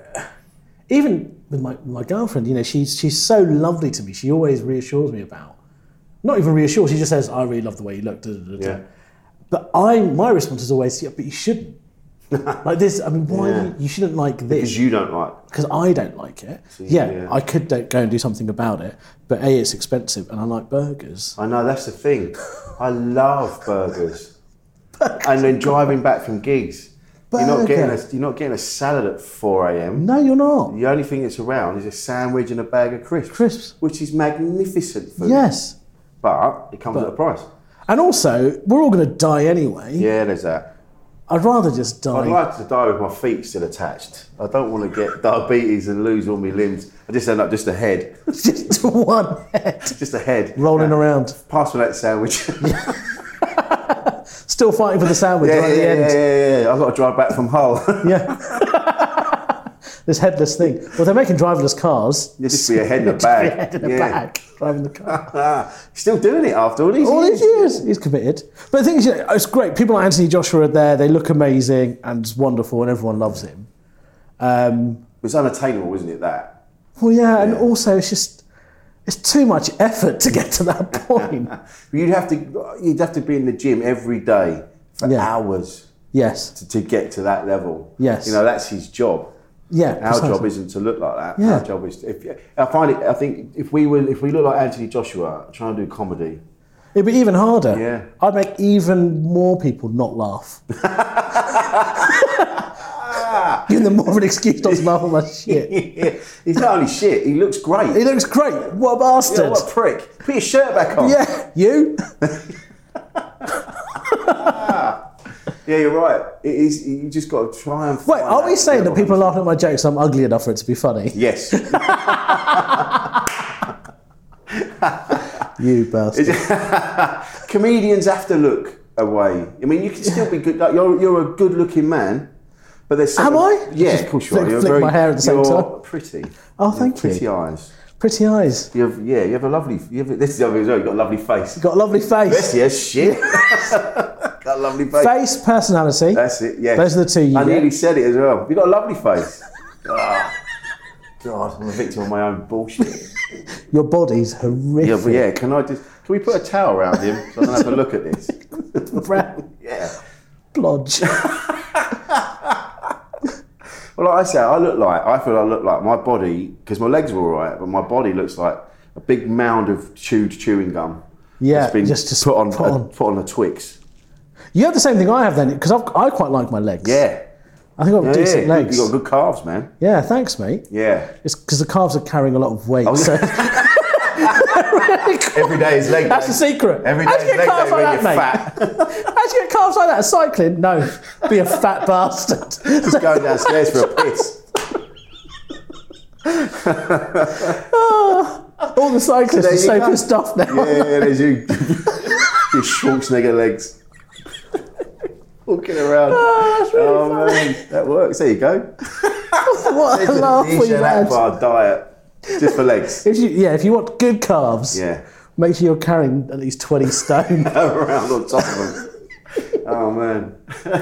even with my, my girlfriend, you know, she's she's so lovely to me. She always reassures me about, not even reassures, she just says, I really love the way you look. Da, da, da, da. Yeah. But I, my response is always, yeah, but you shouldn't. Like this, I mean, why, Yeah. you, you shouldn't like this. Because you don't like. Because I don't like it. yeah, yeah. I could do, go and do something about it, but A, it's expensive, and I like burgers. I know, that's the thing. I love burgers. And then driving back from gigs, you're not getting a, Burger. you're not getting a salad at four a.m. No, you're not. The only thing that's around is a sandwich and a bag of crisps. Crisps. Which is magnificent food. Yes. But it comes But- at a price. And also, we're all going to die anyway. Yeah, there's that. I'd rather just die. I'd like to die with my feet still attached. I don't want to get diabetes and lose all my limbs. I just end up just a head. just one head Just a head. rolling Yeah. around. Pass me that sandwich. Still fighting for the sandwich yeah, right at yeah, the yeah, end. yeah, yeah. I've got to drive back from Hull. Yeah. This headless thing. Well, they're making driverless cars. You just be a head in a Just be a bag. head in a Yeah. bag, driving the car. Still doing it after all these All years. these years, he's committed. But the thing is, you know, it's great. People like Anthony Joshua are there. They look amazing and it's wonderful, and everyone loves him. Um, It's unattainable, isn't it, that? well, yeah, and Yeah. also it's just it's too much effort to get to that point. You'd have to you'd have to be in the gym every day for Yeah. hours Yes. to, to get to that level. Yes. You know, that's his job. Yeah. Our precisely. job isn't to look like that. Yeah. Our job is to, if, I find it, I think if we were, if we look like Anthony Joshua trying to do comedy, It'd be even harder. Yeah. I'd make even more people not laugh. Giving them more of an excuse not to laugh at my shit. Yeah. He's not only shit, he looks great. He looks great. What a bastard. Yeah, what a prick. Put your shirt back on. Yeah, you? Yeah, you're right. It is. You just got to try and. Wait, are we saying that people are laughing at my jokes? I'm ugly enough for it to be funny. Yes. You bastard. Comedians have to look away. I mean, you can still be good. Like, you're you're a good-looking man, but there's. Am I? Yeah, Just of course you flick, are. You're flick very, my hair at the same you're time. Pretty. Oh, You thank have you. Pretty eyes. Pretty eyes. You have yeah. You have a lovely. You have, this is obvious. You've got a lovely face. You've got a lovely face. Yes, yes, shit. Got a lovely face. Face, personality. That's it. Yeah. Those are the two you I get. nearly said it as well. You've got a lovely face. Ah, God, I'm a victim of my own bullshit. Your body's horrific. Yeah, but yeah. Can I just? Can we put a towel around him so I don't have to look at this? Brown Yeah. blodge. Well, like I say, I look like, I feel I look like my body, because my legs are all right, but my body looks like a big mound of chewed chewing gum. Yeah, that's been just to put on, put a, on. put on a Twix. You have the same thing I have then, because I quite like my legs. Yeah. I think I've got Yeah, decent yeah, legs. You've got good calves, man. Yeah, thanks, mate. Yeah. It's because the calves are carrying a lot of weight. Oh, so Every day is leg that's day. the secret. Every How'd day you is get leg calves day like when that, you're mate? fat. How'd you get calves like that? Cycling? No. Be a fat bastard. Just going downstairs for a piss. Oh, all the cyclists There are you so go. pissed off now. Yeah, yeah, there's you. Your Schwarzenegger legs. Walking around. Oh, that's really Oh, funny. man. That works. There you go. What a There's laugh an we've Isha had. Akbar diet. Just for legs. If you, yeah, if you want good calves, Yeah. make sure you're carrying at least twenty stone. Around on top of them. Oh, man.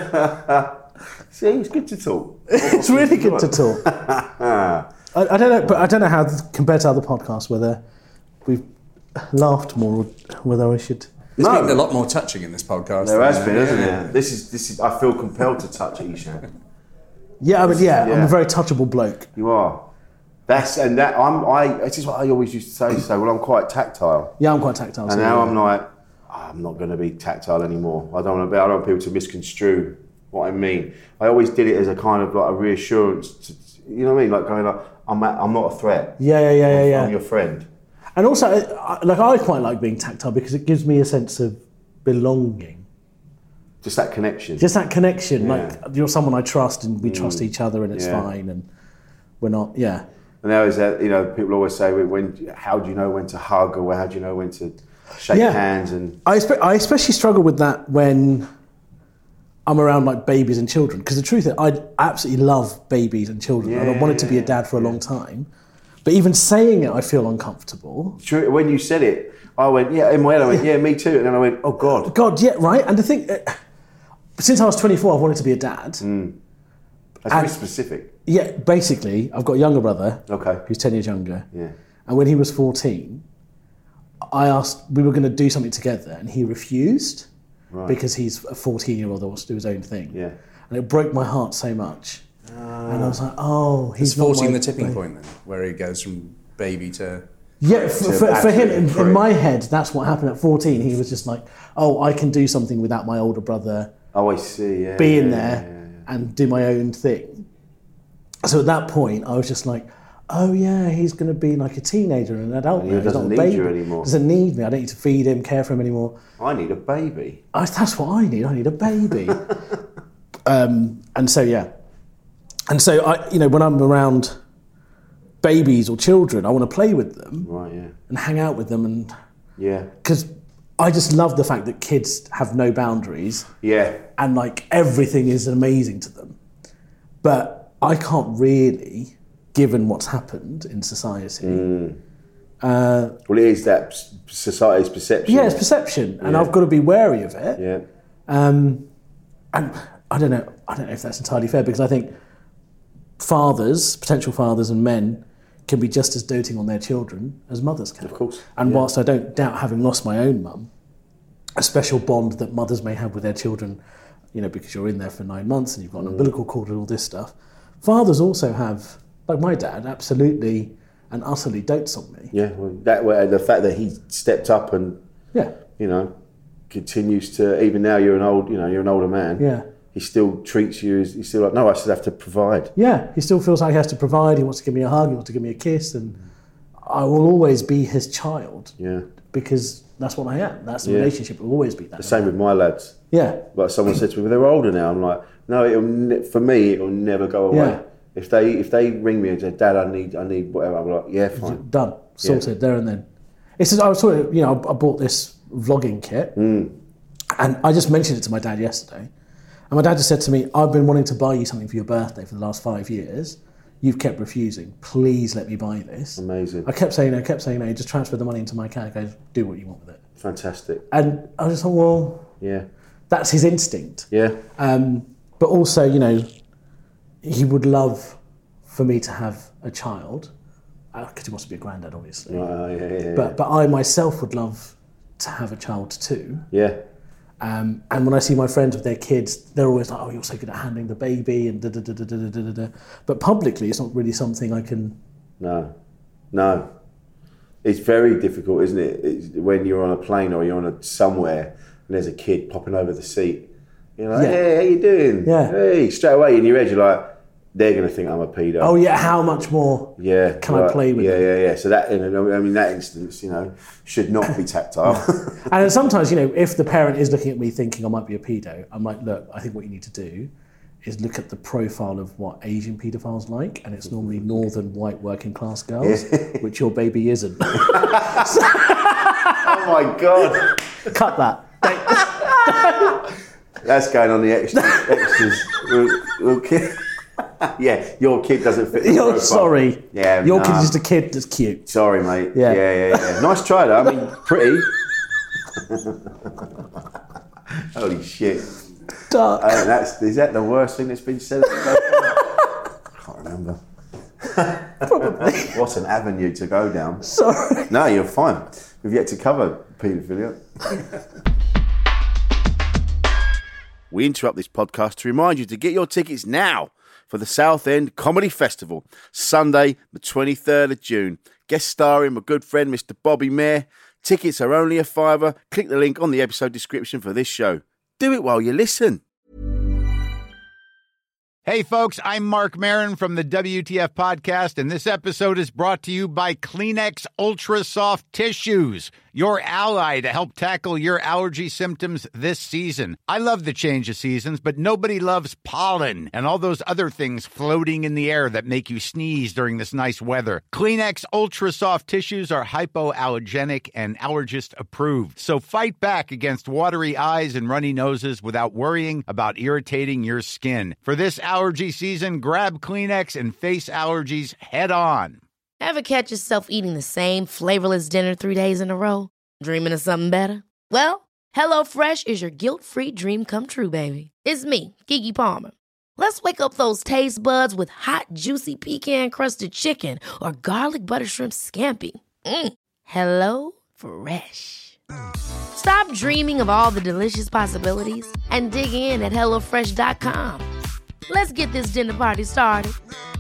See, it's good to talk. It's really good to talk. I, I don't know, but I don't know how compared to other podcasts whether we've laughed more or whether I should. There's No. been a lot more touching in this podcast. There than- has been, hasn't yeah. there? This is, this is, I feel compelled to touch Isha. Yeah, but yeah, I'm Yeah. a very touchable bloke. You are. That's, and that, I'm, I, this is what I always used to say, so, well, I'm quite tactile. Yeah, I'm quite tactile. And so now yeah. I'm like, oh, I'm not going to be tactile anymore. I don't want to be, I don't want people to misconstrue what I mean. I always did it as a kind of like a reassurance, to, you know what I mean? Like going like, I'm, at, I'm not a threat. Yeah, yeah, yeah, yeah, yeah. I'm your friend. And also, I- like I quite like being tactile because it gives me a sense of belonging. Just that connection. Just that connection, Yeah. like you're someone I trust and we trust each other and it's Yeah. fine and we're not, yeah. And there is that, you know, people always say, when, how do you know when to hug or how do you know when to shake Yeah. hands? And I, espe- I especially struggle with that when I'm around like babies and children because the truth is I absolutely love babies and children and I Yeah, wanted to be a dad for a long time. But even saying it, I feel uncomfortable. True, when you said it, I went, yeah, in my head, I went, yeah, me too. And then I went, oh, God. God, yeah, right? And the thing, uh, since I was twenty-four, I've wanted to be a dad. Mm. That's very specific. Yeah, basically, I've got a younger brother Okay. who's ten years younger. Yeah. And when he was fourteen, I asked, we were going to do something together, and he refused Right. because he's a fourteen-year-old that wants to do his own thing. Yeah. And it broke my heart so much. And I was like, oh, he's Is not fourteen my the tipping baby. point then, where he goes from baby to... Yeah, for, to for, for him, absolutely in, free. in my head, that's what happened at fourteen. He was just like, oh, I can do something without my older brother Oh, I see, yeah. being yeah, there yeah, yeah. and do my own thing. So at that point, I was just like, oh yeah, he's going to be like a teenager and an adult And he now. He's doesn't not a need baby. you anymore. Doesn't need me. I don't need to feed him, care for him anymore. I need a baby. I, that's what I need. I need a baby. um, and so yeah, and so I, you know, when I'm around babies or children, I want to play with them Right, yeah. and hang out with them, and Yeah. because I just love the fact that kids have no boundaries Yeah. and like everything is amazing to them. But I can't really, given what's happened in society. Mm. Uh, Well, it is that s- society's perception. yeah, it's perception, and Yeah. I've got to be wary of it. Yeah. Um, and I don't know. I don't know if that's entirely fair because I think fathers, potential fathers, and men can be just as doting on their children as mothers can. Of course. And Yeah. whilst I don't doubt, having lost my own mum, a special bond that mothers may have with their children, you know, because you're in there for nine months and you've got an Mm. umbilical cord and all this stuff. Fathers also have, like my dad, absolutely and utterly dotes on me. Yeah, well, that way, the fact that he stepped up and, Yeah, you know, continues to, even now you're an old, you know, you're an older man. yeah. he still treats you as, he's still like, no, I still have to provide. Yeah, he still feels like he has to provide. He wants to give me a hug. He wants to give me a kiss, and I will always be his child. Yeah. Because that's what I am. That's the Yeah. relationship. It will always be that. The same with my lads. Yeah. Like someone said to me, well, they're older now. I'm like, no, it'll ne- for me, it'll never go away. Yeah. If they if they ring me and say, Dad, I need I need whatever, I'm like, yeah, fine. Done. Sorted. There and then. It's just, I was sort of, you know, I bought this vlogging kit, Mm. and I just mentioned it to my dad yesterday. And my dad just said to me, I've been wanting to buy you something for your birthday for the last five years. You've kept refusing. Please let me buy this. Amazing. I kept saying no, kept saying no. He just transferred the money into my account and goes, do what you want with it. Fantastic. And I just thought, well, Yeah. that's his instinct. Yeah. Um, but also, you know, he would love for me to have a child, because he wants to be a granddad, obviously. Uh, yeah, yeah, yeah. But but I myself would love to have a child too. Yeah. Um, and when I see my friends with their kids, they're always like, oh, you're so good at handling the baby and da da da da da da da da. But publicly, it's not really something I can... No. No. It's very difficult, isn't it? It's when you're on a plane or you're on a somewhere and there's a kid popping over the seat. You're like, Yeah. hey, how you doing? Yeah. Hey, straight away in your head, you're like, they're going to think I'm a pedo. Oh yeah, how much more Yeah, can I like, play with Yeah, it? yeah, yeah. So that, in, I mean, that instance, you know, should not be tactile. And sometimes, you know, if the parent is looking at me thinking I might be a pedo, I'm like, look, I think what you need to do is look at the profile of what Asian paedophiles like, and it's normally northern white working class girls, which your baby isn't. Oh my God. Cut that. That's going on the extras. extras. We'll, we'll kid. Yeah, your kid doesn't fit the You're profile. sorry. Yeah, Your nah. kid's just a kid that's cute. Sorry, mate. Yeah. Yeah, yeah, yeah. Nice try, though. I mean, pretty. Holy shit. Dark. Uh, that's, is that the worst thing that's been said? I can't remember. Probably. What an avenue to go down. Sorry. No, you're fine. We've yet to cover paedophilia. We interrupt this podcast to remind you to get your tickets now for the Southend Comedy Festival, Sunday, the twenty-third of June. Guest starring my good friend, Mister Bobby Mayer. Tickets are only a fiver. Click the link on the episode description for this show. Do it while you listen. Hey, folks, I'm Mark Maron from the W T F Podcast, and this episode is brought to you by Kleenex Ultra Soft Tissues, your ally to help tackle your allergy symptoms this season. I love the change of seasons, but nobody loves pollen and all those other things floating in the air that make you sneeze during this nice weather. Kleenex Ultra Soft Tissues are hypoallergenic and allergist approved, so fight back against watery eyes and runny noses without worrying about irritating your skin. For this allergy season, grab Kleenex and face allergies head on. Ever catch yourself eating the same flavorless dinner three days in a row? Dreaming of something better? Well, HelloFresh is your guilt-free dream come true, baby. It's me, Keke Palmer. Let's wake up those taste buds with hot, juicy pecan-crusted chicken or garlic butter shrimp scampi. Mm. Hello Fresh. Stop dreaming of all the delicious possibilities and dig in at hello fresh dot com. Let's get this dinner party started.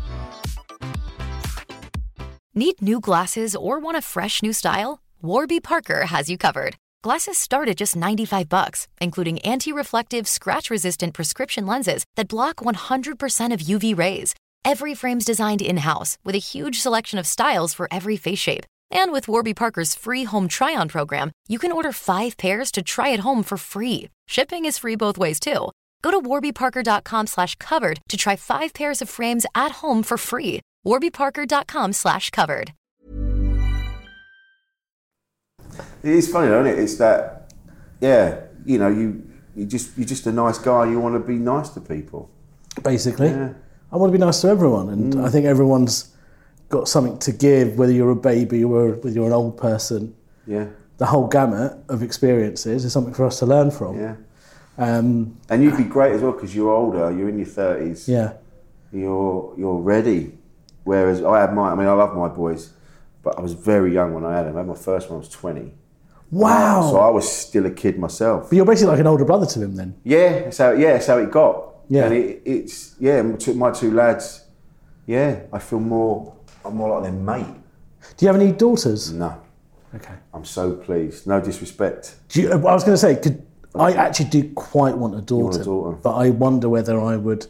Need new glasses or want a fresh new style? Warby Parker has you covered. Glasses start at just ninety-five bucks, including anti-reflective, scratch-resistant prescription lenses that block one hundred percent of U V rays. Every frame's designed in-house with a huge selection of styles for every face shape. And with Warby Parker's free home try-on program, you can order five pairs to try at home for free. Shipping is free both ways, too. Go to warby parker dot com slash covered to try five pairs of frames at home for free. warby parker dot com slash covered. It is funny, though, isn't it? It's that, yeah, you know, you you just you're just a nice guy. You want to be nice to people. Basically, Yeah. I want to be nice to everyone, and Mm. I think everyone's got something to give, whether you're a baby or whether you're an old person. Yeah, The whole gamut of experiences is something for us to learn from. yeah. Um, And you'd be great as well because you're older. You're in your thirties. yeah. You're you're ready. Whereas I had my, I mean, I love my boys, but I was very young when I had them. I had my first one. I was twenty. Wow. So I was still a kid myself. But you're basically like an older brother to him then. Yeah, so yeah, so it got. Yeah. And it, it's yeah, my two, my two lads. Yeah, I feel more. I'm more like their mate. Do you have any daughters? No, Okay. I'm so pleased. No disrespect. Do you, I was going to say, could, I actually do quite want a daughter, want a daughter. but I wonder whether I would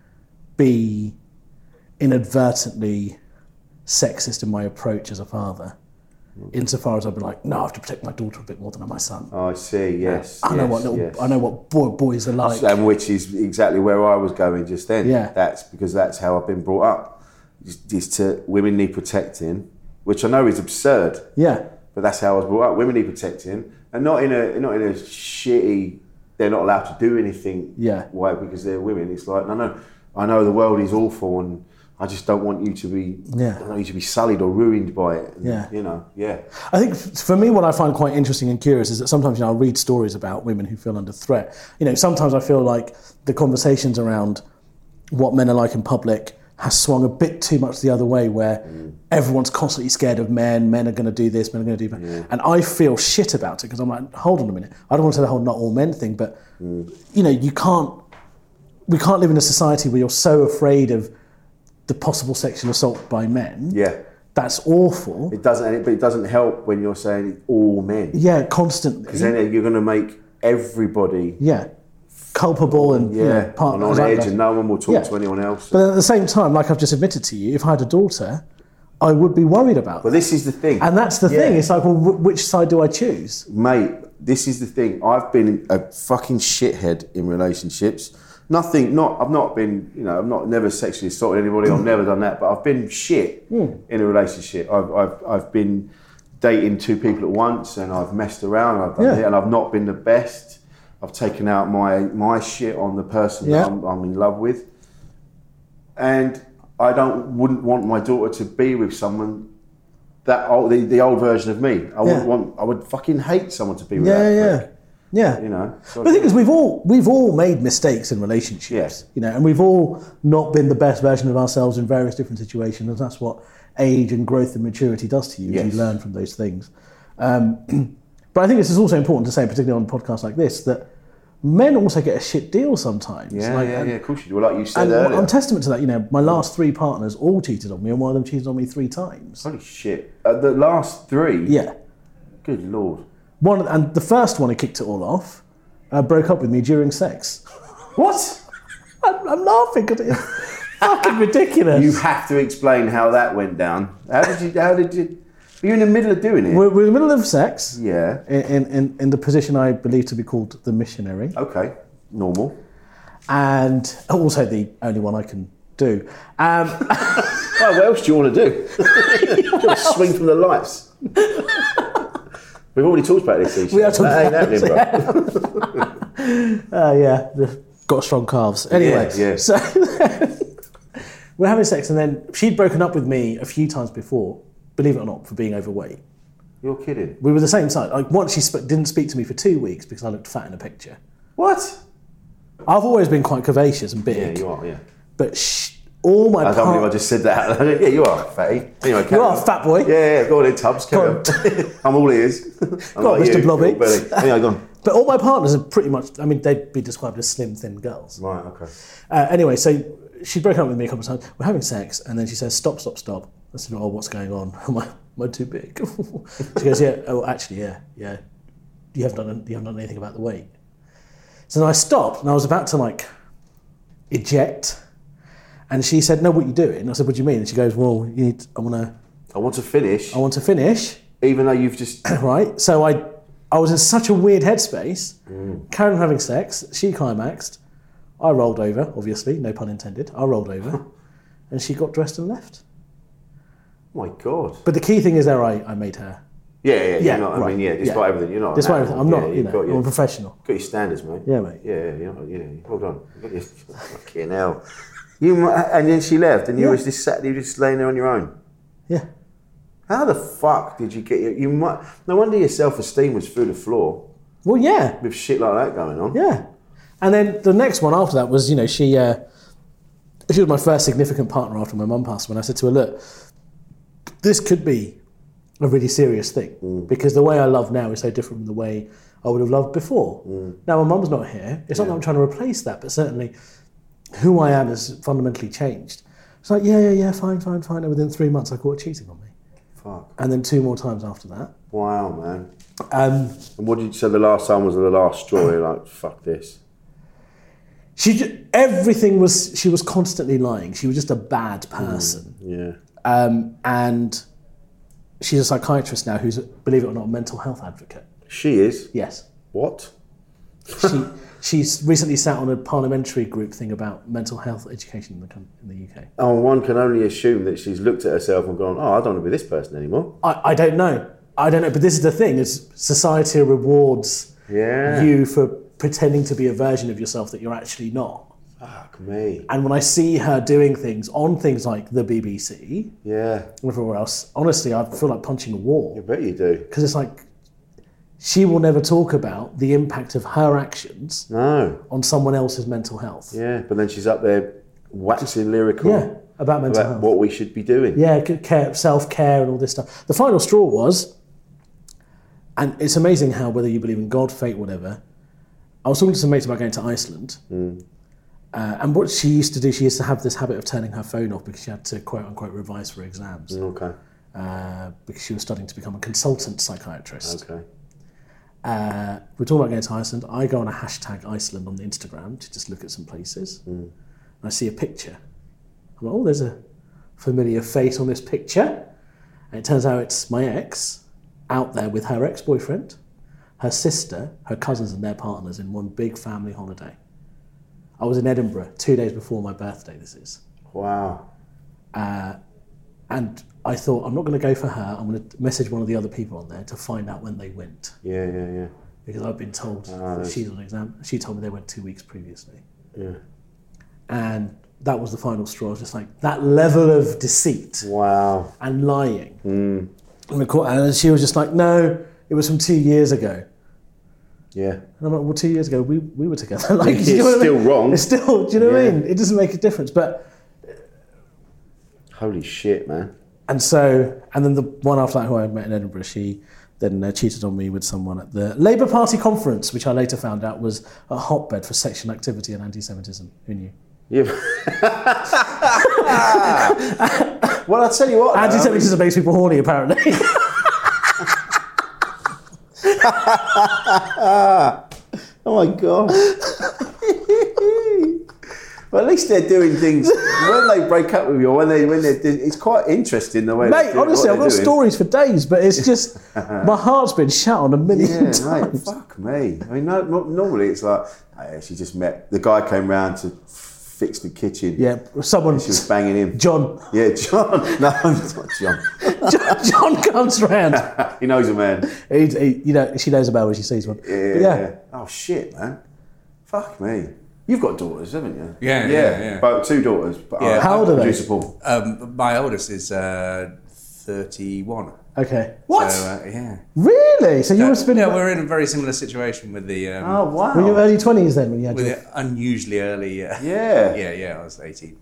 be inadvertently sexist in my approach as a father, insofar as I'd be like, no, I have to protect my daughter a bit more than my son. Oh, I see. Yes. I know yes, what little, yes. I know what boy, boys are like. And which is exactly where I was going just then. Yeah. That's because that's how I've been brought up. Is, is to women need protecting, which I know is absurd. Yeah. But that's how I was brought up. Women need protecting, and not in a not in a shitty. They're not allowed to do anything. Yeah. Why? Because they're women. It's like no, no. I know the world is awful, and I just don't want you to be. Yeah. I don't want you to be sullied or ruined by it. And, Yeah. You know. Yeah. I think for me, what I find quite interesting and curious is that sometimes, you know, I read stories about women who feel under threat. You know, sometimes I feel like the conversations around what men are like in public has swung a bit too much the other way, where mm. everyone's constantly scared of men, men are going to do this, men are going to do that. Yeah. And I feel shit about it because I'm like, hold on a minute. I don't want to say the whole not all men thing, but, mm. you know, you can't, we can't live in a society where you're so afraid of the possible sexual assault by men. Yeah. That's awful. It doesn't, but it doesn't help when you're saying it's all men. Yeah, constantly. Because then you're going to make everybody... Yeah. culpable and yeah, you know, part and on like edge, that. and no one will talk Yeah. to anyone else. But at the same time, like I've just admitted to you, if I had a daughter, I would be worried about. But this is the thing, and that's the Yeah. thing. It's like, well, wh- which side do I choose, mate? This is the thing. I've been a fucking shithead in relationships. Nothing, not I've not been, you know, I've not never sexually assaulted anybody. I've never done that. But I've been shit Mm. in a relationship. I've, I've I've been dating two people at once, and I've messed around. I've done Yeah. it, and I've not been the best. I've taken out my my shit on the person Yeah. that I'm, I'm in love with, and I don't wouldn't want my daughter to be with someone that old, the, the old version of me. I wouldn't Yeah. want. I would fucking hate someone to be with. Yeah, that yeah. prick. Yeah, you know. But the thing is, we've all we've all made mistakes in relationships, Yes. you know, and we've all not been the best version of ourselves in various different situations. And that's what age and growth and maturity does to you. Yes. You learn from those things. Um, but I think this is also important to say, particularly on podcasts like this, that men also get a shit deal sometimes. Yeah, Like, yeah, and, yeah. Of course you do. Like you said and earlier. I'm testament to that. You know, my last three partners all cheated on me, and one of them cheated on me three times. Holy shit! Uh, the last three. Yeah. Good lord. One of- and the first one who kicked it all off uh, broke up with me during sex. What? I'm, I'm laughing because it's fucking ridiculous. You have to explain how that went down. How did you? How did you? Were you in the middle of doing it? We're, we're in the middle of sex. Yeah. In, in in the position I believe to be called the missionary, Okay. Normal. and also the only one I can do. Um, Well, what else do you want to do? You want to swing from the lights. We've already talked about this. We have talked that about ain't this, happening, bro. uh, yeah, the- got strong calves. Anyway, Yeah, yeah. so we're having sex, and then she'd broken up with me a few times before. Believe it or not, for being overweight. You're kidding. We were the same size. Like once she sp- didn't speak to me for two weeks because I looked fat in a picture. What? I've always been quite curvaceous and big. Yeah, you are. Yeah. But sh- all my I can't believe I part- just said that. Yeah, you are, fatty. Anyway, carry You are on. a fat boy. Yeah, yeah. Go on in, Tubbs. Carry Go on. I'm all ears. I'm Go on, Mister you, Blobby. little belly. Anyway, go on. But all my partners are pretty much, I mean, they'd be described as slim, thin girls. Right, okay. Uh, anyway, so she broke up with me a couple of times. We're having sex, and then she says, stop, stop, stop. I said, oh, what's going on? Am I, am I too big? She goes, yeah, oh, actually, yeah, yeah. You haven't done, you haven't done anything about the weight. So then I stopped, and I was about to, like, eject. And she said, no, what are you doing? I said, what do you mean? And she goes, well, you need, I want to... I want to finish. I want to finish. Even though you've just... Right, so I I was in such a weird headspace, Mm. carried on having sex, she climaxed, I rolled over, obviously, no pun intended, I rolled over, and she got dressed and left. My God. But the key thing is there I, I made her. Yeah, yeah, Yeah, you're not, I right, mean, yeah, despite yeah. everything, you're not. an Despite everything, I'm animal. not, Yeah, you you've know, got I'm your, a professional. got your standards, mate. Yeah, mate. Yeah, yeah, you're not, yeah, hold on. You've got your, fucking hell. You, mu- and then she left, and you Yeah. was just sat there, just laying there on your own. Yeah. How the fuck did you get your, you might, no wonder your self-esteem was through the floor Well, yeah, with shit like that going on. yeah. And then the next one after that was, you know, she uh, she was my first significant partner after my mum passed. When I said to her, look, this could be a really serious thing Mm. because the way I love now is so different from the way I would have loved before. Mm. Now my mum's not here. It's not that I'm trying to replace that, but certainly who I am has fundamentally changed. It's like, yeah, yeah, yeah, fine, fine, fine. And within three months, I caught her cheating on me. fuck. And then two more times after that. Wow, man. Um, and what did you say the last time was the last straw? You're like, fuck this. She ju- everything was. She was constantly lying. She was just a bad person. Mm, yeah. Um, and she's a psychiatrist now, who's, believe it or not, a mental health advocate. She is. Yes. What? She she's recently sat on a parliamentary group thing about mental health education in the com- in the U K. Oh, one can only assume that she's looked at herself and gone, "Oh, I don't want to be this person anymore." I, I don't know. I don't know. But this is the thing: is society rewards yeah. you for pretending to be a version of yourself that you're actually not. Fuck me. And when I see her doing things on things like the B B C, yeah, or everywhere else, honestly, I feel like punching a wall. I bet you do. Because it's like she will never talk about the impact of her actions no. on someone else's mental health. Yeah, but then she's up there waxing lyrical. Yeah, about mental about health. what we should be doing. Yeah, care, self-care and all this stuff. The final straw was, and it's amazing how whether you believe in God, fate, whatever, I was talking to some mates about going to Iceland. Mm. Uh, and what she used to do, she used to have this habit of turning her phone off because she had to quote unquote revise for exams. Okay. Uh, because she was studying to become a consultant psychiatrist. Okay. Uh, we're talking about going to Iceland. I go on a hashtag Iceland on Instagram to just look at some places. Mm. And I see a picture. I'm like, oh, there's a familiar face on this picture. And it turns out it's my ex out there with her ex-boyfriend, her sister, her cousins and their partners in one big family holiday. I was in Edinburgh two days before my birthday, this is. Wow. Uh, and I thought, I'm not going to go for her. I'm going to message one of the other people on there to find out when they went. Yeah, yeah, yeah. Because I've been told Oh, that she's on exam. She told me they went two weeks previously. Yeah. And that was the final straw. I was just like, that level of deceit. Wow. And lying. Mm. And she was just like, no, it was from two years ago. Yeah. And I'm like, well, two years ago, we, we were together. Like, it's do you know what still I mean? wrong. It's still, do you know yeah. what I mean? It doesn't make a difference. But holy shit, man. And so, and then the one after that who I met in Edinburgh, she then uh, cheated on me with someone at the Labour Party conference, which I later found out was a hotbed for sexual activity and anti-Semitism. Who knew? Yeah. Well, I'll tell you what. Anti-Semitism makes people horny, apparently. Oh my God. Well, at least they're doing things when they break up with you, or when they when they it's quite interesting the way. Mate, honestly, I've got doing. stories for days, but it's just my heart's been shut on a million yeah, times. Mate, fuck me. I mean, no, no, normally it's like, oh, she just met the guy came round to fix the kitchen. Yeah, someone. She was banging him. John. Yeah, John. No, it's not John. John, John comes round. He knows a man. He, he, you know, she knows about when she sees one. Yeah, But yeah. yeah. Oh shit, man. Fuck me. You've got daughters, haven't you? Yeah, yeah, yeah, yeah. But two daughters. But Yeah. How old are they? Producer Paul. Um, my oldest is uh, thirty-one. Okay. What? So, uh, yeah. Really? So you Uh, must have been. yeah, we're in a very similar situation with the. Um, Oh wow. Were you early twenties then when you had with your... the unusually early. Uh, Yeah. yeah, yeah. I was eighteen.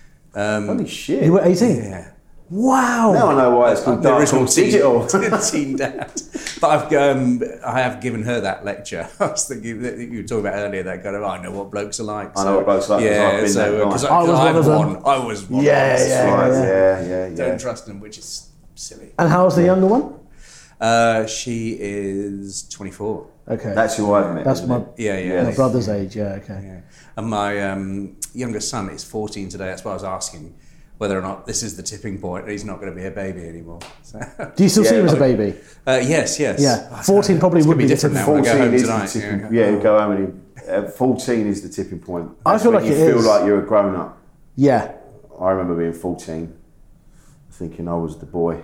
Um, Holy shit. You were eighteen? Yeah. Wow. Now I know why it's called I'm the Dark original Horse Digital. teen, teen dad. But I've um, I have given her that lecture. I was thinking that you were talking about earlier. That kind of I know what blokes are like. I know what blokes are like, 'cause Yeah, I've been so that guy. because I was one I'm of them. one. I was one. Yeah, of them. yeah, Right, yeah. yeah, yeah, yeah. Don't trust them, which is silly. And how's the younger one? Uh, she is twenty-four. Okay. That's who I've met. That's isn't my, it? Yeah, yeah. my brother's age, yeah, okay. Yeah. And my um, youngest son is fourteen today. That's why I was asking whether or not this is the tipping point. He's not going to be a baby anymore. So. Do you still Yeah, see him as a like- baby? Uh, yes, yes. Yeah, Oh, fourteen probably it's would gonna be be the different now. tipping When I go home is tonight. the tipping, yeah. yeah, you go home and you, uh, fourteen is the tipping point. I That's feel when like you it feel is. like you're a grown up. Yeah. I remember being fourteen, thinking I was the boy.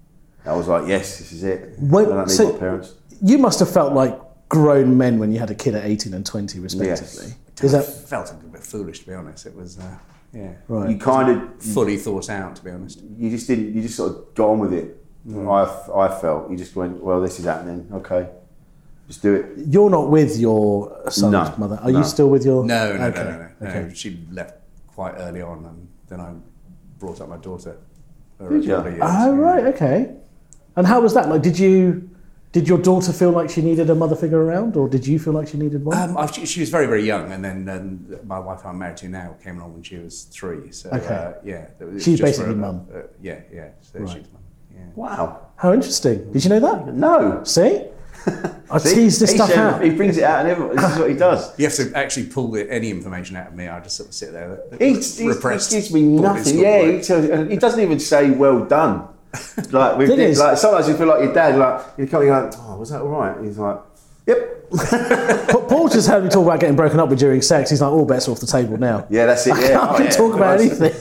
I was like, yes, this is it. When- I don't need so- my parents. You must have felt like grown men when you had a kid at eighteen and twenty, respectively. Is I that felt a bit foolish, to be honest. It was, uh, yeah, right? You kind of, fully thought out, to be honest. you just didn't, you just sort of got on with it. I, I felt, you just went, well, this is happening, okay, just do it. You're not with your son's No, mother. Are no. you still with your? No, no, okay. no, no, no. Okay. no. She left quite early on, and then I brought up my daughter. For Did a you? couple of years. Oh right, okay. And how was that? Like, did you, did your daughter feel like she needed a mother figure around, or did you feel like she needed one? Um, I, she, she was very, very young, and then um, my wife I'm married to now came along when she was three. So Okay. uh, yeah, it was She's just basically for a- mum. Uh, yeah, yeah. So Right. she's mum. Wow. How interesting. Did you know that? No. See? I See? tease this He stuff said- out. He brings it out and everyone, this is what he does. You have to actually pull the, any information out of me. I just sort of sit there. He, he, repressed. he gives me boarding nothing. school Yeah, work. he, tells, and he doesn't even say well done. Like, with Thing this, is- like sometimes you feel like your dad. Like you come, you're like, oh, was that all right? And he's like, yep. But Paul just heard me talk about getting broken up with during sex. He's like, all bets are off the table now. Yeah, that's it. I Yeah, can't oh, yeah. talk about anything.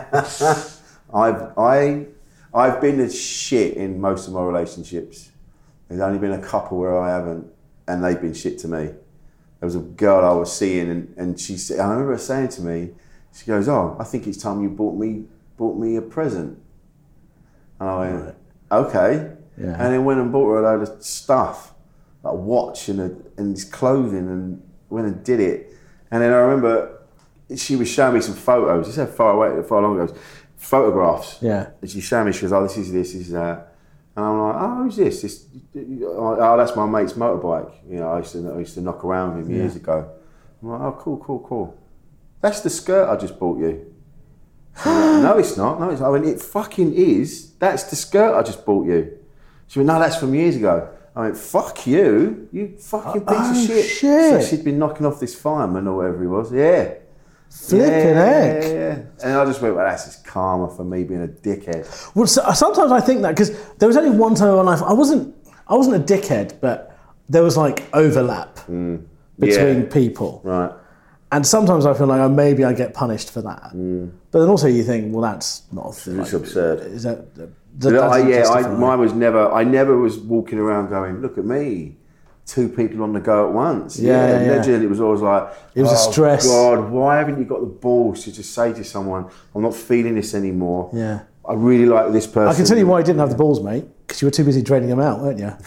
I've I I've been a shit in most of my relationships. There's only been a couple where I haven't, and they've been shit to me. There was a girl I was seeing, and, and she said, I remember her saying to me, she goes, "Oh, I think it's time you bought me bought me a present." And I went, right. "Okay." Yeah. And then went and bought her a load of stuff, like a watch and a, and his clothing, and went and did it. And then I remember she was showing me some photos. This is how far away, far long ago. Photographs. Yeah. And she showed me. She goes, "Oh, this is this, this is that." And I'm like, "Oh, who's this? This? Oh, that's my mate's motorbike. You know, I used to I used to knock around with him years Yeah. ago." I'm like, "Oh, cool, cool, cool. That's the skirt I just bought you." Like, no, it's not. No, it's. I went, "It fucking is. That's the skirt I just bought you." She went, "No, that's from years ago." I went, "Fuck you, you fucking piece Oh, of shit." shit. So she'd been knocking off this fireman or whatever he was. Yeah. Flipping yeah, heck. Yeah, yeah. And I just went, "Well, that's just karma for me being a dickhead." Well, so, sometimes I think that because there was only one time in my life I wasn't I wasn't a dickhead, but there was like overlap Mm. between Yeah. people, Right. and sometimes I feel like oh, maybe I get punished for that. Mm. But then also you think, well, that's not. It's like, absurd. Is that? that So I, doesn't yeah, I, justify- mine was never. I never was walking around going, "Look at me, two people on the go at once." Yeah, yeah, yeah. Legend. It was always like, It was a "Oh, stress." God, why haven't you got the balls to just say to someone, "I'm not feeling this anymore. Yeah. I really like this person." I can tell you why you didn't have the balls, mate. Because you were too busy draining them out, weren't you?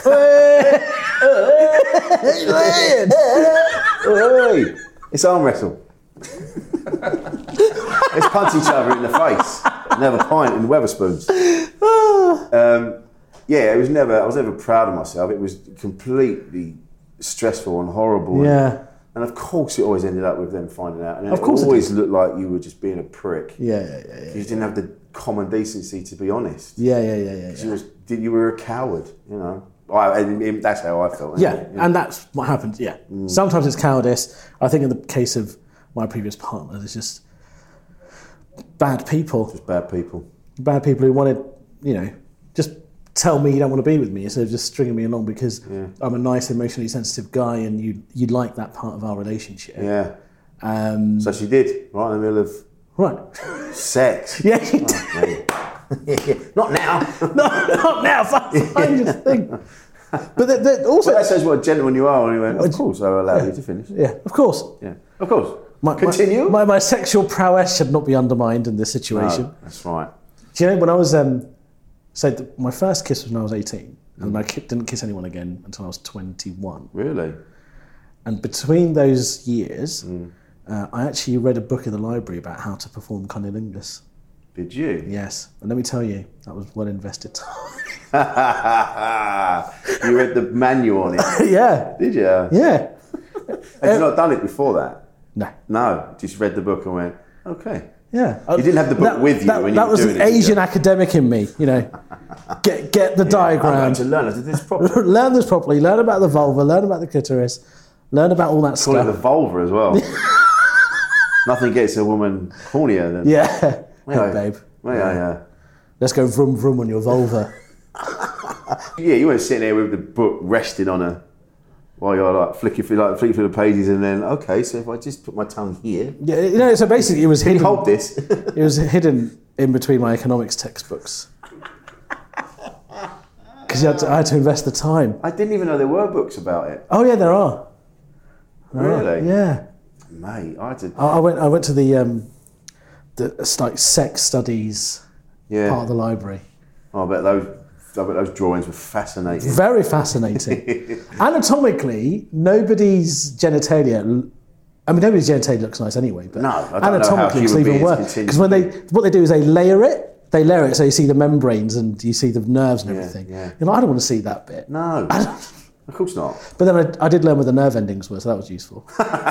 Hey, it's arm wrestle. Let's punch each other in the face and have a pint in Weatherspoons. Um, yeah, it was never. I was never proud of myself. It was completely stressful and horrible. Yeah. And, and of course, it always ended up with them finding out. And Of it course it always did. looked like you were just being a prick. Yeah, yeah, yeah, yeah. You didn't have the common decency to be honest. Yeah, yeah, yeah, yeah. You, was, you were a coward. You know. I, and that's how I felt. Yeah, anyway. and that's what happens. Yeah, sometimes it's cowardice. I think in the case of my previous partner, there's just bad people. Just bad people. Bad people who wanted, you know, just tell me you don't want to be with me instead of just stringing me along because Yeah. I'm a nice, emotionally sensitive guy, and you you'd like that part of our relationship. Yeah. Um, So she did, right in the middle of right. sex. Yeah, you did. Oh, mate. Not now. no, not now. Find your thing. But the, the, also, Well, that says what a gentleman you are. And he went, "Of course, I will allow you to finish." yeah, of course. Yeah, of course. My, Continue. My, my, my sexual prowess should not be undermined in this situation. No, that's right. Do you know when I was um, so the, my first kiss was when I was eighteen, and I ki- didn't kiss anyone again until I was twenty-one. Really? And between those years, Mm. uh, I actually read a book in the library about how to perform cunnilingus. Did you? Yes, and let me tell you, that was well invested time. You read the manual on it. yeah, Did you? yeah. Had you not done it before that? No. No. Just read the book and went, okay. Yeah, You didn't have the book that, with you That, when you that were was doing the it, did Asian you? academic in me, you know. Get get the I'm diagram. going to learn how to do this properly. Learn this properly. Learn about the vulva. Learn about the clitoris. Learn about all that Call it stuff. the vulva as well. Nothing gets a woman hornier than. Yeah, May hey, I- babe. may I, uh, Let's go vroom vroom on your vulva. Yeah, you weren't sitting there with the book resting on her while you're like flicking through, like flicking through the pages, and then okay, so if I just put my tongue here, Yeah, you know. So basically, it was can you hidden. hold this? It was hidden in between my economics textbooks because I had to invest the time. I didn't even know there were books about it. Oh yeah, there are. There are. Really? Yeah. Mate, I had to. I, I went. I went to the um, the it's like sex studies Yeah. part of the library. Oh, I bet those. I bet those drawings were fascinating. Very fascinating. Anatomically, nobody's genitalia. I mean, nobody's genitalia looks nice anyway. But No, I don't know how anatomically, it's human even beings worse. continue Because when to they, what they do is they layer it. They layer it so you see the membranes and you see the nerves and Yeah, everything. yeah. You're like, I don't want to see that bit. No, I don't- of course not. But then I, I did learn where the nerve endings were, so that was useful.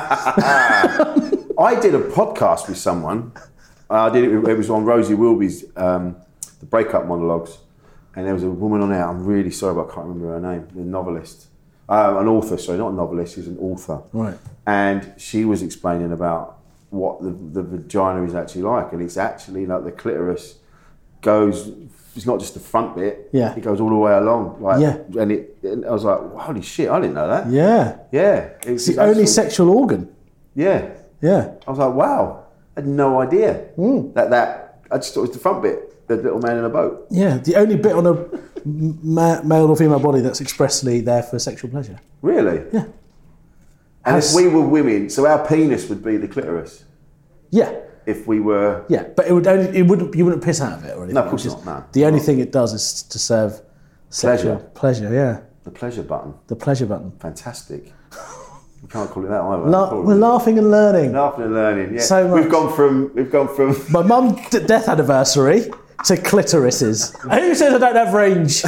I did a podcast with someone. I did it. It was on Rosie Wilby's um, the breakup monologues, and there was a woman on there. I'm really sorry, but I can't remember her name. The novelist, um, an author. Sorry, not a novelist. She's an author. Right. And she was explaining about what the, the vagina is actually like, and it's actually like the clitoris goes. It's not just the front bit. Yeah. It goes all the way along. Like, yeah. And it. And I was like, holy shit! I didn't know that. Yeah. Yeah. It's the only sexual organ. Yeah. Yeah. I was like, wow! I had no idea mm. that that. I just thought it was the front bit, the little man in a boat. Yeah. The only bit on a ma- male or female body that's expressly there for sexual pleasure. Really? Yeah. And Has, if we were women, so our penis would be the clitoris. Yeah. If we were. Yeah, but it would only it wouldn't you wouldn't piss out of it or anything. No, of course just, not. No. The only thing it does is to serve sexual pleasure. Pleasure, yeah. The pleasure button. The pleasure button. Fantastic. We can't call it that either. La- we're laughing and learning. Laughing and learning. Yeah. So much. We've gone from we've gone from my mum's d- death anniversary to clitorises. Who says I don't have range?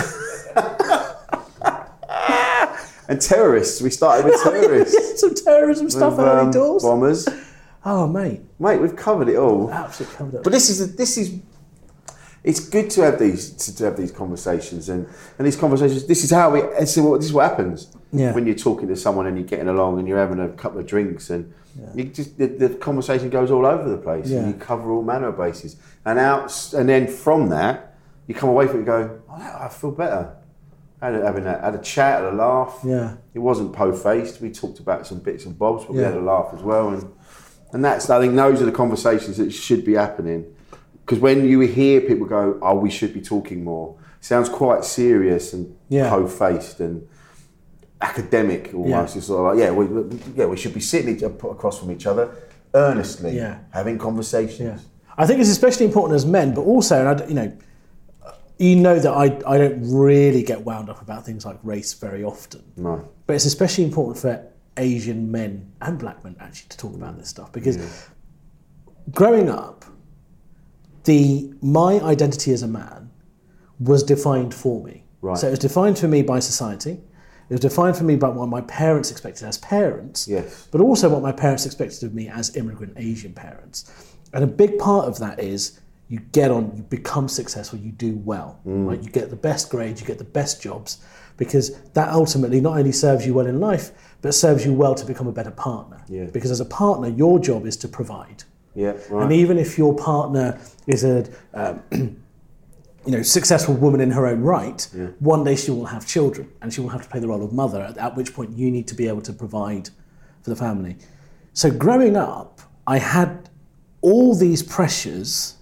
And terrorists. We started with terrorists. Yeah, some terrorism stuff with, early um, doors. Bombers. Oh, mate. Mate, we've covered it all. Absolutely covered it all. But this is this is. It's good to have these to, to have these conversations and, and these conversations. This is how we. This is what, this is what happens yeah. when you're talking to someone and you're getting along and you're having a couple of drinks and yeah. you just the, the conversation goes all over the place yeah. and you cover all manner of bases and out and then from that you come away from it and go, oh, I feel better. Had a, having a, had a chat, had a laugh. Yeah. It wasn't po-faced. We talked about some bits and bobs, but yeah. we had a laugh as well. And and that's I think those are the conversations that should be happening. Because when you hear people go, oh, we should be talking more, it sounds quite serious and yeah. po-faced and academic almost. Yeah. It's sort of like, yeah, we, we, yeah, we should be sitting across from each other, earnestly, yeah. having conversations. Yeah. I think it's especially important as men, but also, and I, you know, you know that I, I don't really get wound up about things like race very often. No. But it's especially important for Asian men and black men actually to talk about this stuff because yeah. growing up, the my identity as a man was defined for me. Right. So it was defined for me by society. It was defined for me by what my parents expected as parents, yes. but also what my parents expected of me as immigrant Asian parents. And a big part of that is you get on, you become successful, you do well, mm. right? You get the best grades, you get the best jobs, because that ultimately not only serves you well in life, but serves you well to become a better partner. Yeah. Because as a partner, your job is to provide. Yeah, right. And even if your partner is a um, you know, successful woman in her own right, yeah. one day she will have children and she will have to play the role of mother, at, at which point you need to be able to provide for the family. So growing up, I had all these pressures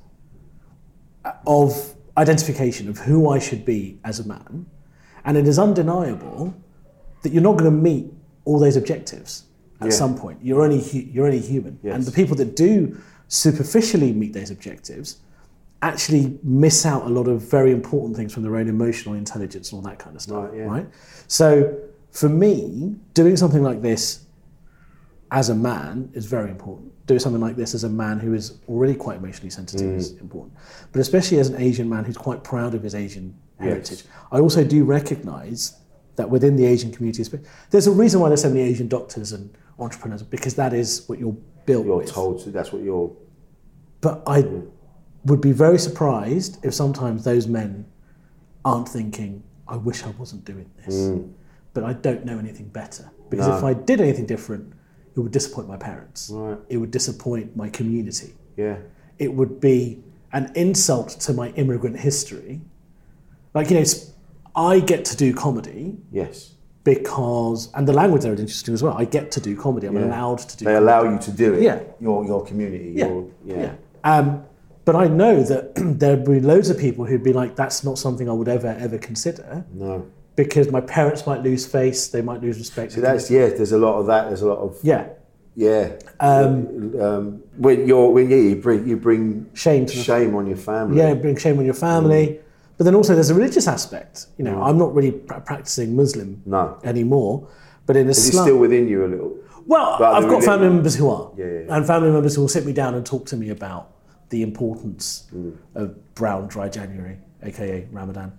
of identification of who I should be as a man, and it is undeniable that you're not going to meet all those objectives at yeah. some point. You're only hu- you're only human, yes. and the people that do superficially meet those objectives actually miss out a lot of very important things from their own emotional intelligence and all that kind of stuff. Right, yeah. right? So for me, doing something like this as a man is very important. Doing something like this as a man who is already quite emotionally sensitive mm. is important. But especially as an Asian man who's quite proud of his Asian heritage, yes. I also do recognise that within the Asian community, there's a reason why there's so many Asian doctors and entrepreneurs, because that is what you're built you're with. You're told, that's what you're... But I mm. would be very surprised if sometimes those men aren't thinking, I wish I wasn't doing this, mm. but I don't know anything better. Because no. if I did anything different, it would disappoint my parents. Right. It would disappoint my community. Yeah. It would be an insult to my immigrant history. Like, you know, I get to do comedy. Yes. Because, and the language there is interesting as well. I get to do comedy. I'm yeah. allowed to do they comedy. They allow you to do it. Yeah. Your your community. Yeah. Your, yeah. yeah. Um, but I know that there'd be loads of people who'd be like, that's not something I would ever, ever consider. No. Because my parents might lose face, they might lose respect. So that's, yeah, there's a lot of that, there's a lot of... Yeah. Yeah. Um, um, when you're, when yeah, you bring, you bring shame, to shame on your family. Yeah, bring shame on your family. Mm. But then also there's a religious aspect. You know, mm. I'm not really pra- practicing Muslim no. anymore. But in Is Islam... it still within you a little? Well, but I've got religion? family members who are. Yeah, yeah, yeah. And family members who will sit me down and talk to me about the importance mm. of brown dry January, aka Ramadan.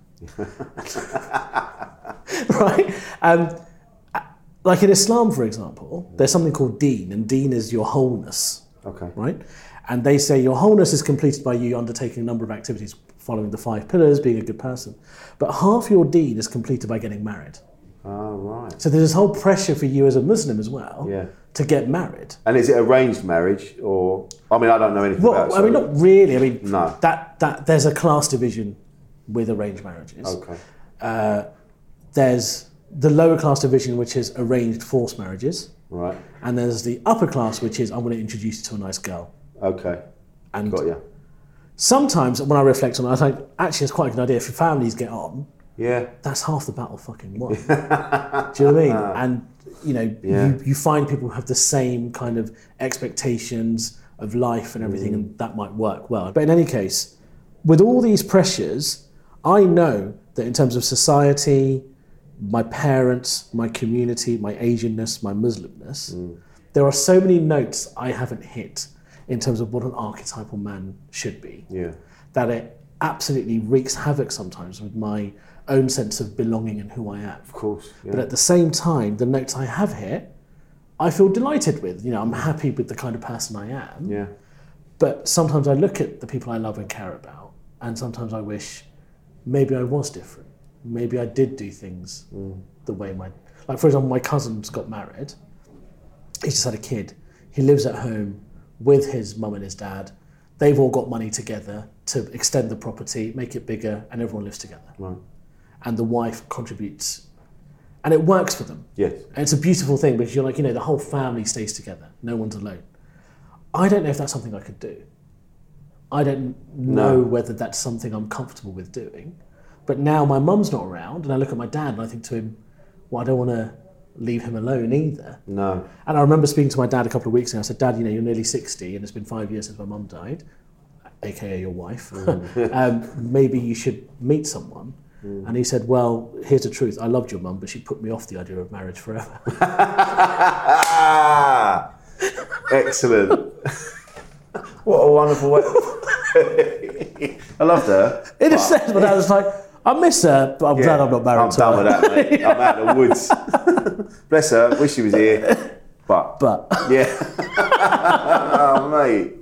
Right? Um, like in Islam, for example, there's something called deen, and deen is your wholeness. Okay. Right? And they say your wholeness is completed by you undertaking a number of activities. following the five pillars, being a good person. But half your deed is completed by getting married. Oh, right. So there's this whole pressure for you as a Muslim as well Yeah. to get married. And is it arranged marriage or? I mean, I don't know anything Well, about it. I mean, so- not really. I mean, No. that, that there's a class division with arranged marriages. Okay. Uh, there's the lower class division, which is arranged forced marriages. Right. And there's the upper class, which is I'm going to introduce you to a nice girl. Okay. And Got you. sometimes when I reflect on it, I think, actually, it's quite a good idea. If your families get on, Yeah. that's half the battle fucking won. Do you know what I mean? And, you know, Yeah. you, you find people who have the same kind of expectations of life and everything, Mm. and that might work well. But in any case, with all these pressures, I know that in terms of society, my parents, my community, my Asianness, my Muslimness, Mm. there are so many notes I haven't hit in terms of what an archetypal man should be, Yeah. that it absolutely wreaks havoc sometimes with my own sense of belonging and who I am. Of course. Yeah. But at the same time, the notes I have hit, I feel delighted with. You know, I'm happy with the kind of person I am. Yeah. But sometimes I look at the people I love and care about, and sometimes I wish maybe I was different. Maybe I did do things Mm. the way my... Like, for example, my cousin's got married. He's just had a kid. He lives at home with his mum and his dad. They've all got money together to extend the property, make it bigger, and everyone lives together. Right. And the wife contributes. And it works for them. Yes. And it's a beautiful thing because you're like, you know, the whole family stays together. No one's alone. I don't know if that's something I could do. I don't know No. whether that's something I'm comfortable with doing. But now my mum's not around, and I look at my dad and I think to him, well, I don't want to leave him alone either. No. And I remember speaking to my dad a couple of weeks ago. I said, Dad, you know, you're nearly sixty and it's been five years since my mum died, aka your wife. um, maybe you should meet someone. Mm. And he said, well, here's the truth. I loved your mum, but she put me off the idea of marriage forever. Excellent. What a wonderful way. I loved her. In a sense, but I was like, I miss her, but I'm Yeah, glad I'm not married I'm to done her. with that, mate. I'm out of the woods. Bless her. Wish she was here. But. But. Yeah. Oh, mate.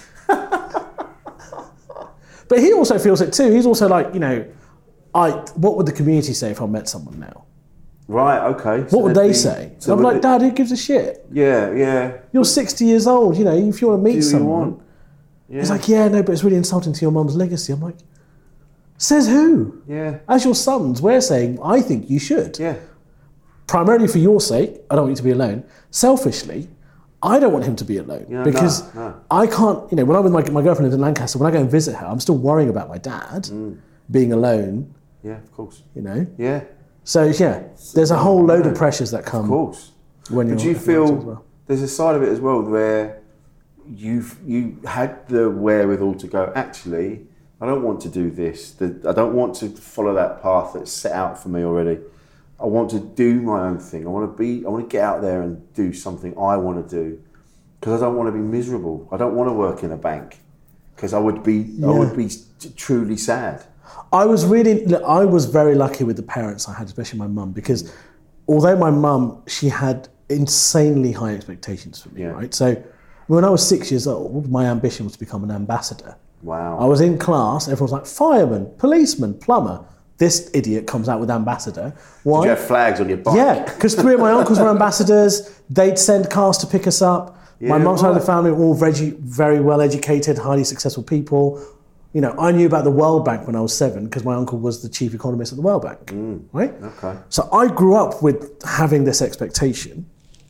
But he also feels it too. He's also like, you know, I. What would the community say if I met someone now? Right, okay. What So would they'd they be- say? so I'm would like, it- Dad, who gives a shit? Yeah, yeah. You're sixty years old, you know, if you want to meet Do you someone. want? Yeah. He's like, yeah, no, but it's really insulting to your mum's legacy. I'm like, says who? Yeah. As your sons, we're saying, I think you should. Yeah. Primarily for your sake, I don't want you to be alone. Selfishly, I don't want him to be alone. Yeah, because no, no. I can't, you know, when I'm with my, my girlfriend in Lancaster, when I go and visit her, I'm still worrying about my dad Mm. being alone, Yeah, of course. you know. Yeah. So, yeah, there's a whole load of pressures that come. Of course. When But you're you feel as well. there's a side of it as well where you've you had the wherewithal to go, actually, I don't want to do this. The, I don't want to follow that path that's set out for me already. I want to do my own thing. I want to be. I want to get out there and do something I want to do because I don't want to be miserable. I don't want to work in a bank because I would be. Yeah. I would be t- truly sad. I was really, look, I was very lucky with the parents I had, especially my mum, because although my mum, she had insanely high expectations for me, Yeah. right? So when I was six years old, my ambition was to become an ambassador. Wow. I was in class, everyone was like, fireman, policeman, plumber. This idiot comes out with ambassador. Why? Did you have flags on your bike? Yeah, because three of my uncles were ambassadors. They'd send cars to pick us up. my Yeah, mum's side of the right. family were all very, very well educated, highly successful people. You know, I knew about the World Bank when I was seven because my uncle was the chief economist at the World Bank, right? Okay. So I grew up with having this expectation.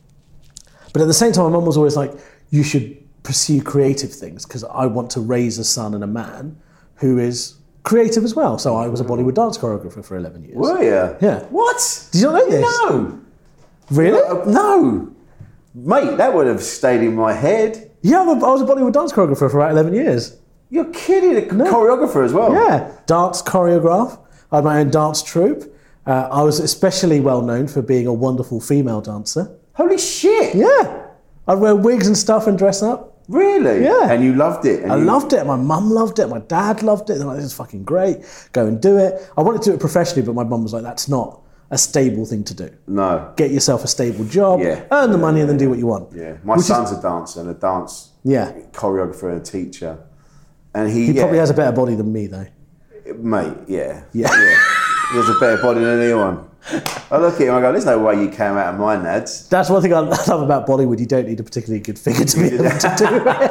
But at the same time, my mum was always like, you should pursue creative things because I want to raise a son and a man who is creative as well. So I was a Bollywood dance choreographer for eleven years. Were you? Yeah. What? Did you not know this? No. Really? Uh, no. Mate, that would have stayed in my head. Yeah, I'm a, I was a Bollywood dance choreographer for about eleven years. You're kidding. A choreographer as well. Yeah, dance choreograph. I had my own dance troupe. Uh, I was especially well known for being a wonderful female dancer. Holy shit. Yeah. I'd wear wigs and stuff and dress up. Really? Yeah. And you loved it? And I you... loved it. My mum loved it. My dad loved it. They're like, this is fucking great. Go and do it. I wanted to do it professionally, but my mum was like, that's not a stable thing to do. No. Get yourself a stable job, Yeah. earn the money, and then do what you want. Yeah. My Which is- son's a dancer and a dance Yeah. choreographer and a teacher. And he, He yeah, probably has a better body than me, though. Mate, yeah. Yeah. yeah. There's a better body than anyone. I look at him, I go, there's no way you came out of my nads. That's one thing I love about Bollywood. You don't need a particularly good figure to be able to do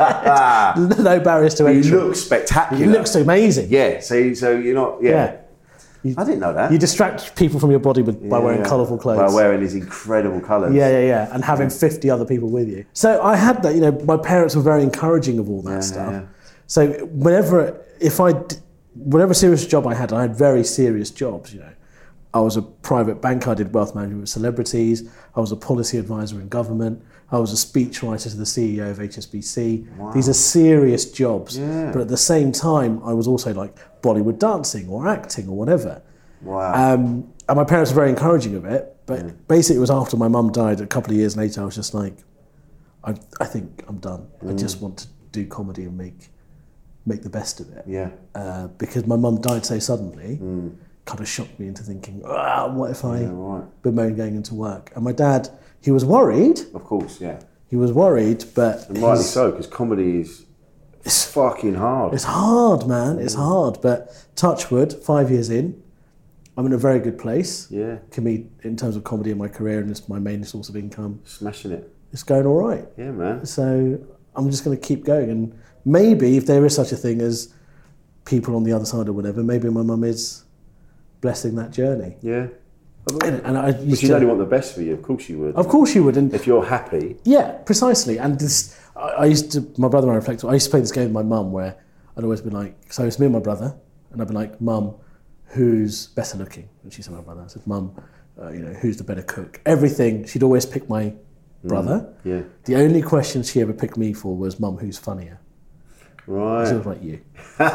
it. There's no barriers to entry. You look spectacular. You look amazing. Yeah, so, so you're not, yeah. Yeah. You, I didn't know that. You distract people from your body with, by Yeah, wearing yeah. colourful clothes. By wearing these incredible colours. Yeah, yeah, yeah. And having fifty other people with you. So I had that, you know, my parents were very encouraging of all that Yeah, stuff. yeah. So whenever, if I, d- whatever serious job I had, I had very serious jobs, you know. I was a private banker, I did wealth management with celebrities, I was a policy advisor in government, I was a speechwriter to the C E O of H S B C. Wow. These are serious jobs. Yeah. But at the same time, I was also like Bollywood dancing or acting or whatever. Wow. Um, and my parents were very encouraging of it, but Yeah. basically it was after my mum died, a couple of years later, I was just like, I, I think I'm done. I Mm. just want to do comedy and make make the best of it. Yeah. Uh, because my mum died so suddenly, Mm. kind of shocked me into thinking, ah, what if I Yeah, right. bemoan going into work? And my dad, he was worried. Of course, yeah. He was worried, but And rightly his- so, because comedy is it's fucking hard. It's hard, man. It's hard. But touch wood, five years in, I'm in a very good place. Yeah. Comed- in terms of comedy in my career, and it's my main source of income. Smashing it. It's going all right. Yeah, man. So I'm just going to keep going. And maybe if there is such a thing as people on the other side or whatever, maybe my mum is blessing that journey. Yeah. And, and I But used you to, only want the best for you, of course you would. of course you would. And If you're happy. yeah, precisely. And this, I, I used to, my brother and I reflect, I used to play this game with my mum where I'd always be like, so it's me and my brother, and I'd be like, Mum, who's better looking? And she said, my brother. I said, Mum, uh, you know, who's the better cook? Everything, she'd always pick my brother. Yeah. The only question she ever picked me for was, Mum, who's funnier? She Right. was like, you.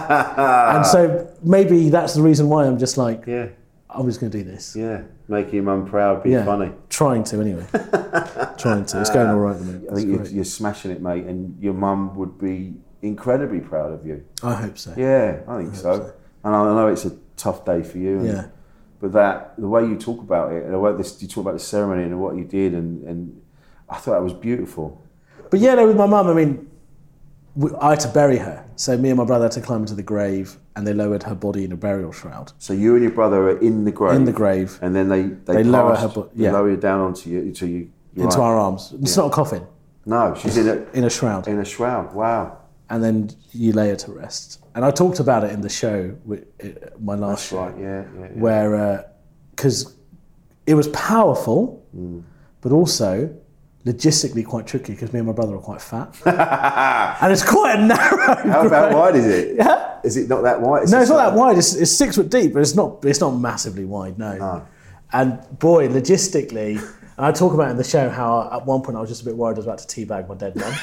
And so maybe that's the reason why I'm just like, Yeah. I'm just going to do this. Yeah. Making your mum proud, be Yeah. funny. Trying to, anyway. Trying to. It's going all right at the moment. I It's think you're, great. you're smashing it, mate, and your mum would be incredibly proud of you. I hope so. Yeah, I think I so. hope so. And I know it's a tough day for you. And, Yeah. But that the way you talk about it, and the way this, you talk about the ceremony and what you did, and, and I thought that was beautiful. But yeah, no, with my mum, I mean, we, I had to bury her. So me and my brother had to climb into the grave, and they lowered her body in a burial shroud. So you and your brother are in the grave. In the grave. And then they they, They lower passed- her bo- they yeah. lower you down onto you, to you. Into right. our arms. It's Yeah. not a coffin. No, she's in a In a shroud. in a shroud. Wow. And then you lay her to rest. And I talked about it in the show, with, uh, my last That's show. right. Yeah, yeah, yeah. Where, because it was powerful, Mm. but also logistically quite tricky because me and my brother are quite fat. And it's quite a narrow How about grave. wide is it? Yeah. Is it not that wide? No, it's just not that like- wide. It's, it's six foot deep, but it's not. It's not massively wide. No. No. And boy, logistically, and I talk about it in the show how at one point I was just a bit worried I was about to teabag my dead mum.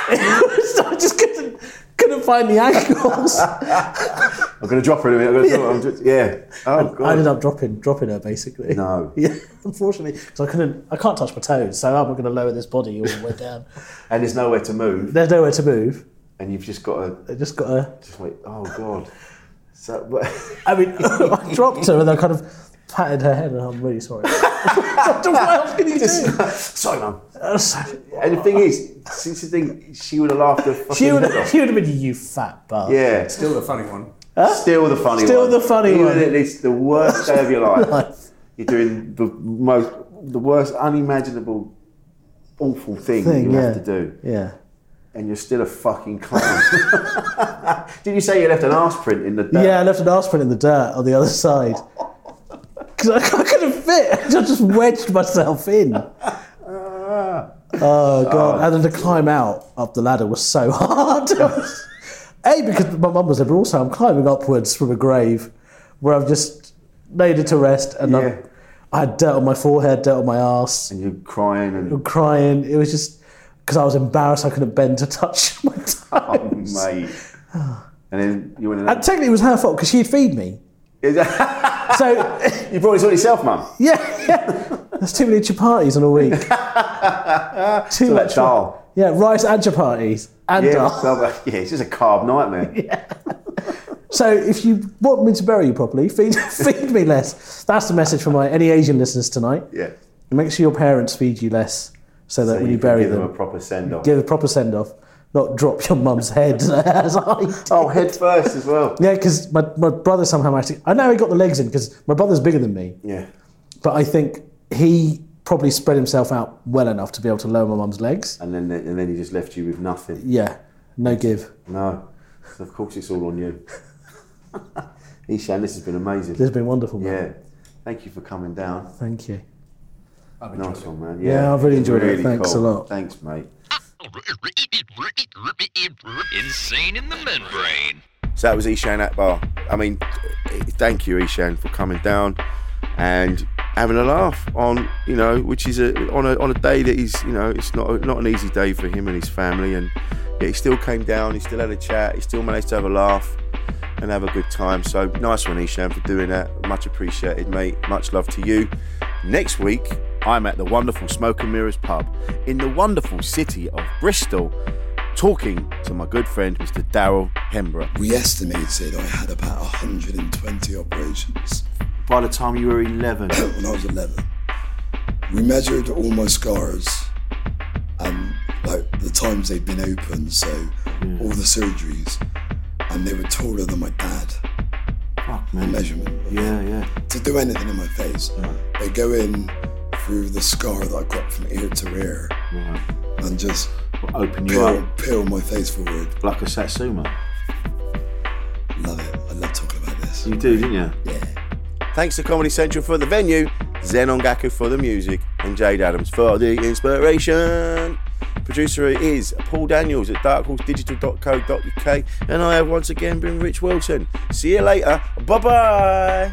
I just couldn't couldn't find the angles. I'm going to drop her in a minute. I'm going to drop her. I'm just, yeah. Oh god. I ended up dropping dropping her basically. No. Yeah, unfortunately, because I couldn't. I can't touch my toes, so I'm going to lower this body all the way down. And there's nowhere to move, There's nowhere to move. and you've just got to I just got to. just wait. Oh god. So, but, I mean, I dropped her and I kind of patted her head, and I'm really sorry. what else can you do? sorry, mum. Uh, sorry. And the thing is, since the thing, she would have laughed her fucking She would head have, off. she would have been, you fat bastard. Yeah. Still the funny one. Still the funny Still one. the funny Even one. if it's the worst day of your life. Life. You're doing the most, the worst, unimaginable, awful thing, that Thing, you yeah. have to do, Yeah. and you're still a fucking clown. Did you say you left an arse print in the dirt? Yeah, I left an arse print in the dirt on the other side. Because I, I couldn't fit. I just wedged myself in. Oh, God. And then to climb out up the ladder was so hard. A, because my mum was there, but also I'm climbing upwards from a grave where I've just laid it to rest, and Yeah. I've, I had dirt on my forehead, dirt on my arse, And you're crying and and crying. It was just because I was embarrassed I couldn't bend to touch my toes. oh mate. And then you went in. And technically it was her fault because she'd feed me. So, You brought this on yourself, mum. yeah, yeah. There's too many chapatis in a week. Too So that much. dal. Yeah, rice and chapatis and Yeah, dal. well, yeah, it's just a carb nightmare. So if you want me to bury you properly, feed, feed me less. That's the message for my any Asian listeners tonight. Yeah. Make sure your parents feed you less so that So when you, can bury give them, them a proper send off. give a proper send-off. not drop your mum's head as I did. Oh, head first as well. Yeah, because my, my brother somehow managed to... I know he got the legs in because my brother's bigger than me. Yeah. But I think he probably spread himself out well enough to be able to lower my mum's legs. And then and then he just left you with nothing. Yeah, no give. No. So of course it's all on you. Eshan, this has been amazing. This has been wonderful, man. Yeah. Thank you for coming down. Thank you. I've Nice one, man. Yeah, Yeah, I've really enjoyed really it. Thanks cool. a lot. Thanks, mate. Insane in the membrane. So that was Eshan Akbar. I mean, thank you, Eshan, for coming down and having a laugh on, you know, which is a on a on a day that is, you know, it's not a, not an easy day for him and his family, and yeah, he still came down, he still had a chat, he still managed to have a laugh and have a good time. So nice one, Eshan, for doing that. Much appreciated, mate. Much love to you. Next week, I'm at the wonderful Smoke and Mirrors pub in the wonderful city of Bristol, talking to my good friend, Mister Daryl Hembrough. We estimated I had about one hundred twenty operations. By the time you were eleven? When I was eleven. We measured all my scars and like the times they'd been open, so yeah. all the surgeries, and they were taller than my dad. Fuck, man. The measurement. Yeah, yeah. To do anything in my face. Right. They go in through the scar that I got from ear to ear Right. and just Open you peel, up. peel my face forward. Like a Satsuma. Love it. I love talking about this. You do, didn't you? Yeah. Thanks to Comedy Central for the venue, Zenon Gaku for the music, and Jade Adams for the inspiration. Producer is Paul Daniels at dark horse digital dot co dot uk, and I have once again been Rich Wilson. See you later. Bye bye.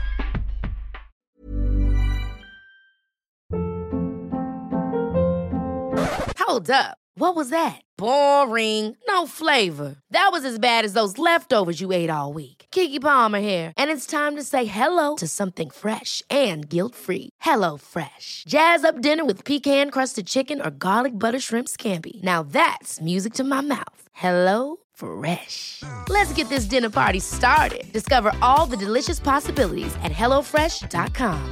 Hold up. What was that? Boring. No flavor. That was as bad as those leftovers you ate all week. Keke Palmer here, and it's time to say hello to something fresh and guilt-free. Hello Fresh. Jazz up dinner with pecan-crusted chicken or garlic butter shrimp scampi. Now that's music to my mouth. Hello Fresh. Let's get this dinner party started. Discover all the delicious possibilities at hello fresh dot com.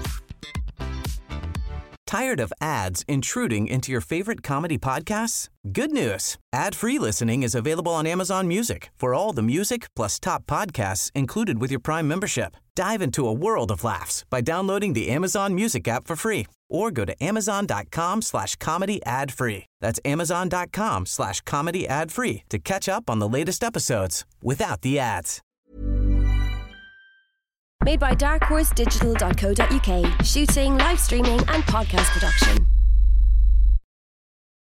Tired of ads intruding into your favorite comedy podcasts? Good news. Ad-free listening is available on Amazon Music for all the music plus top podcasts included with your Prime membership. Dive into a world of laughs by downloading the Amazon Music app for free or go to amazon.com slash comedy ad free. That's amazon.com slash comedy ad free to catch up on the latest episodes without the ads. Made by dark horse digital dot co dot uk. Shooting, live streaming and podcast production.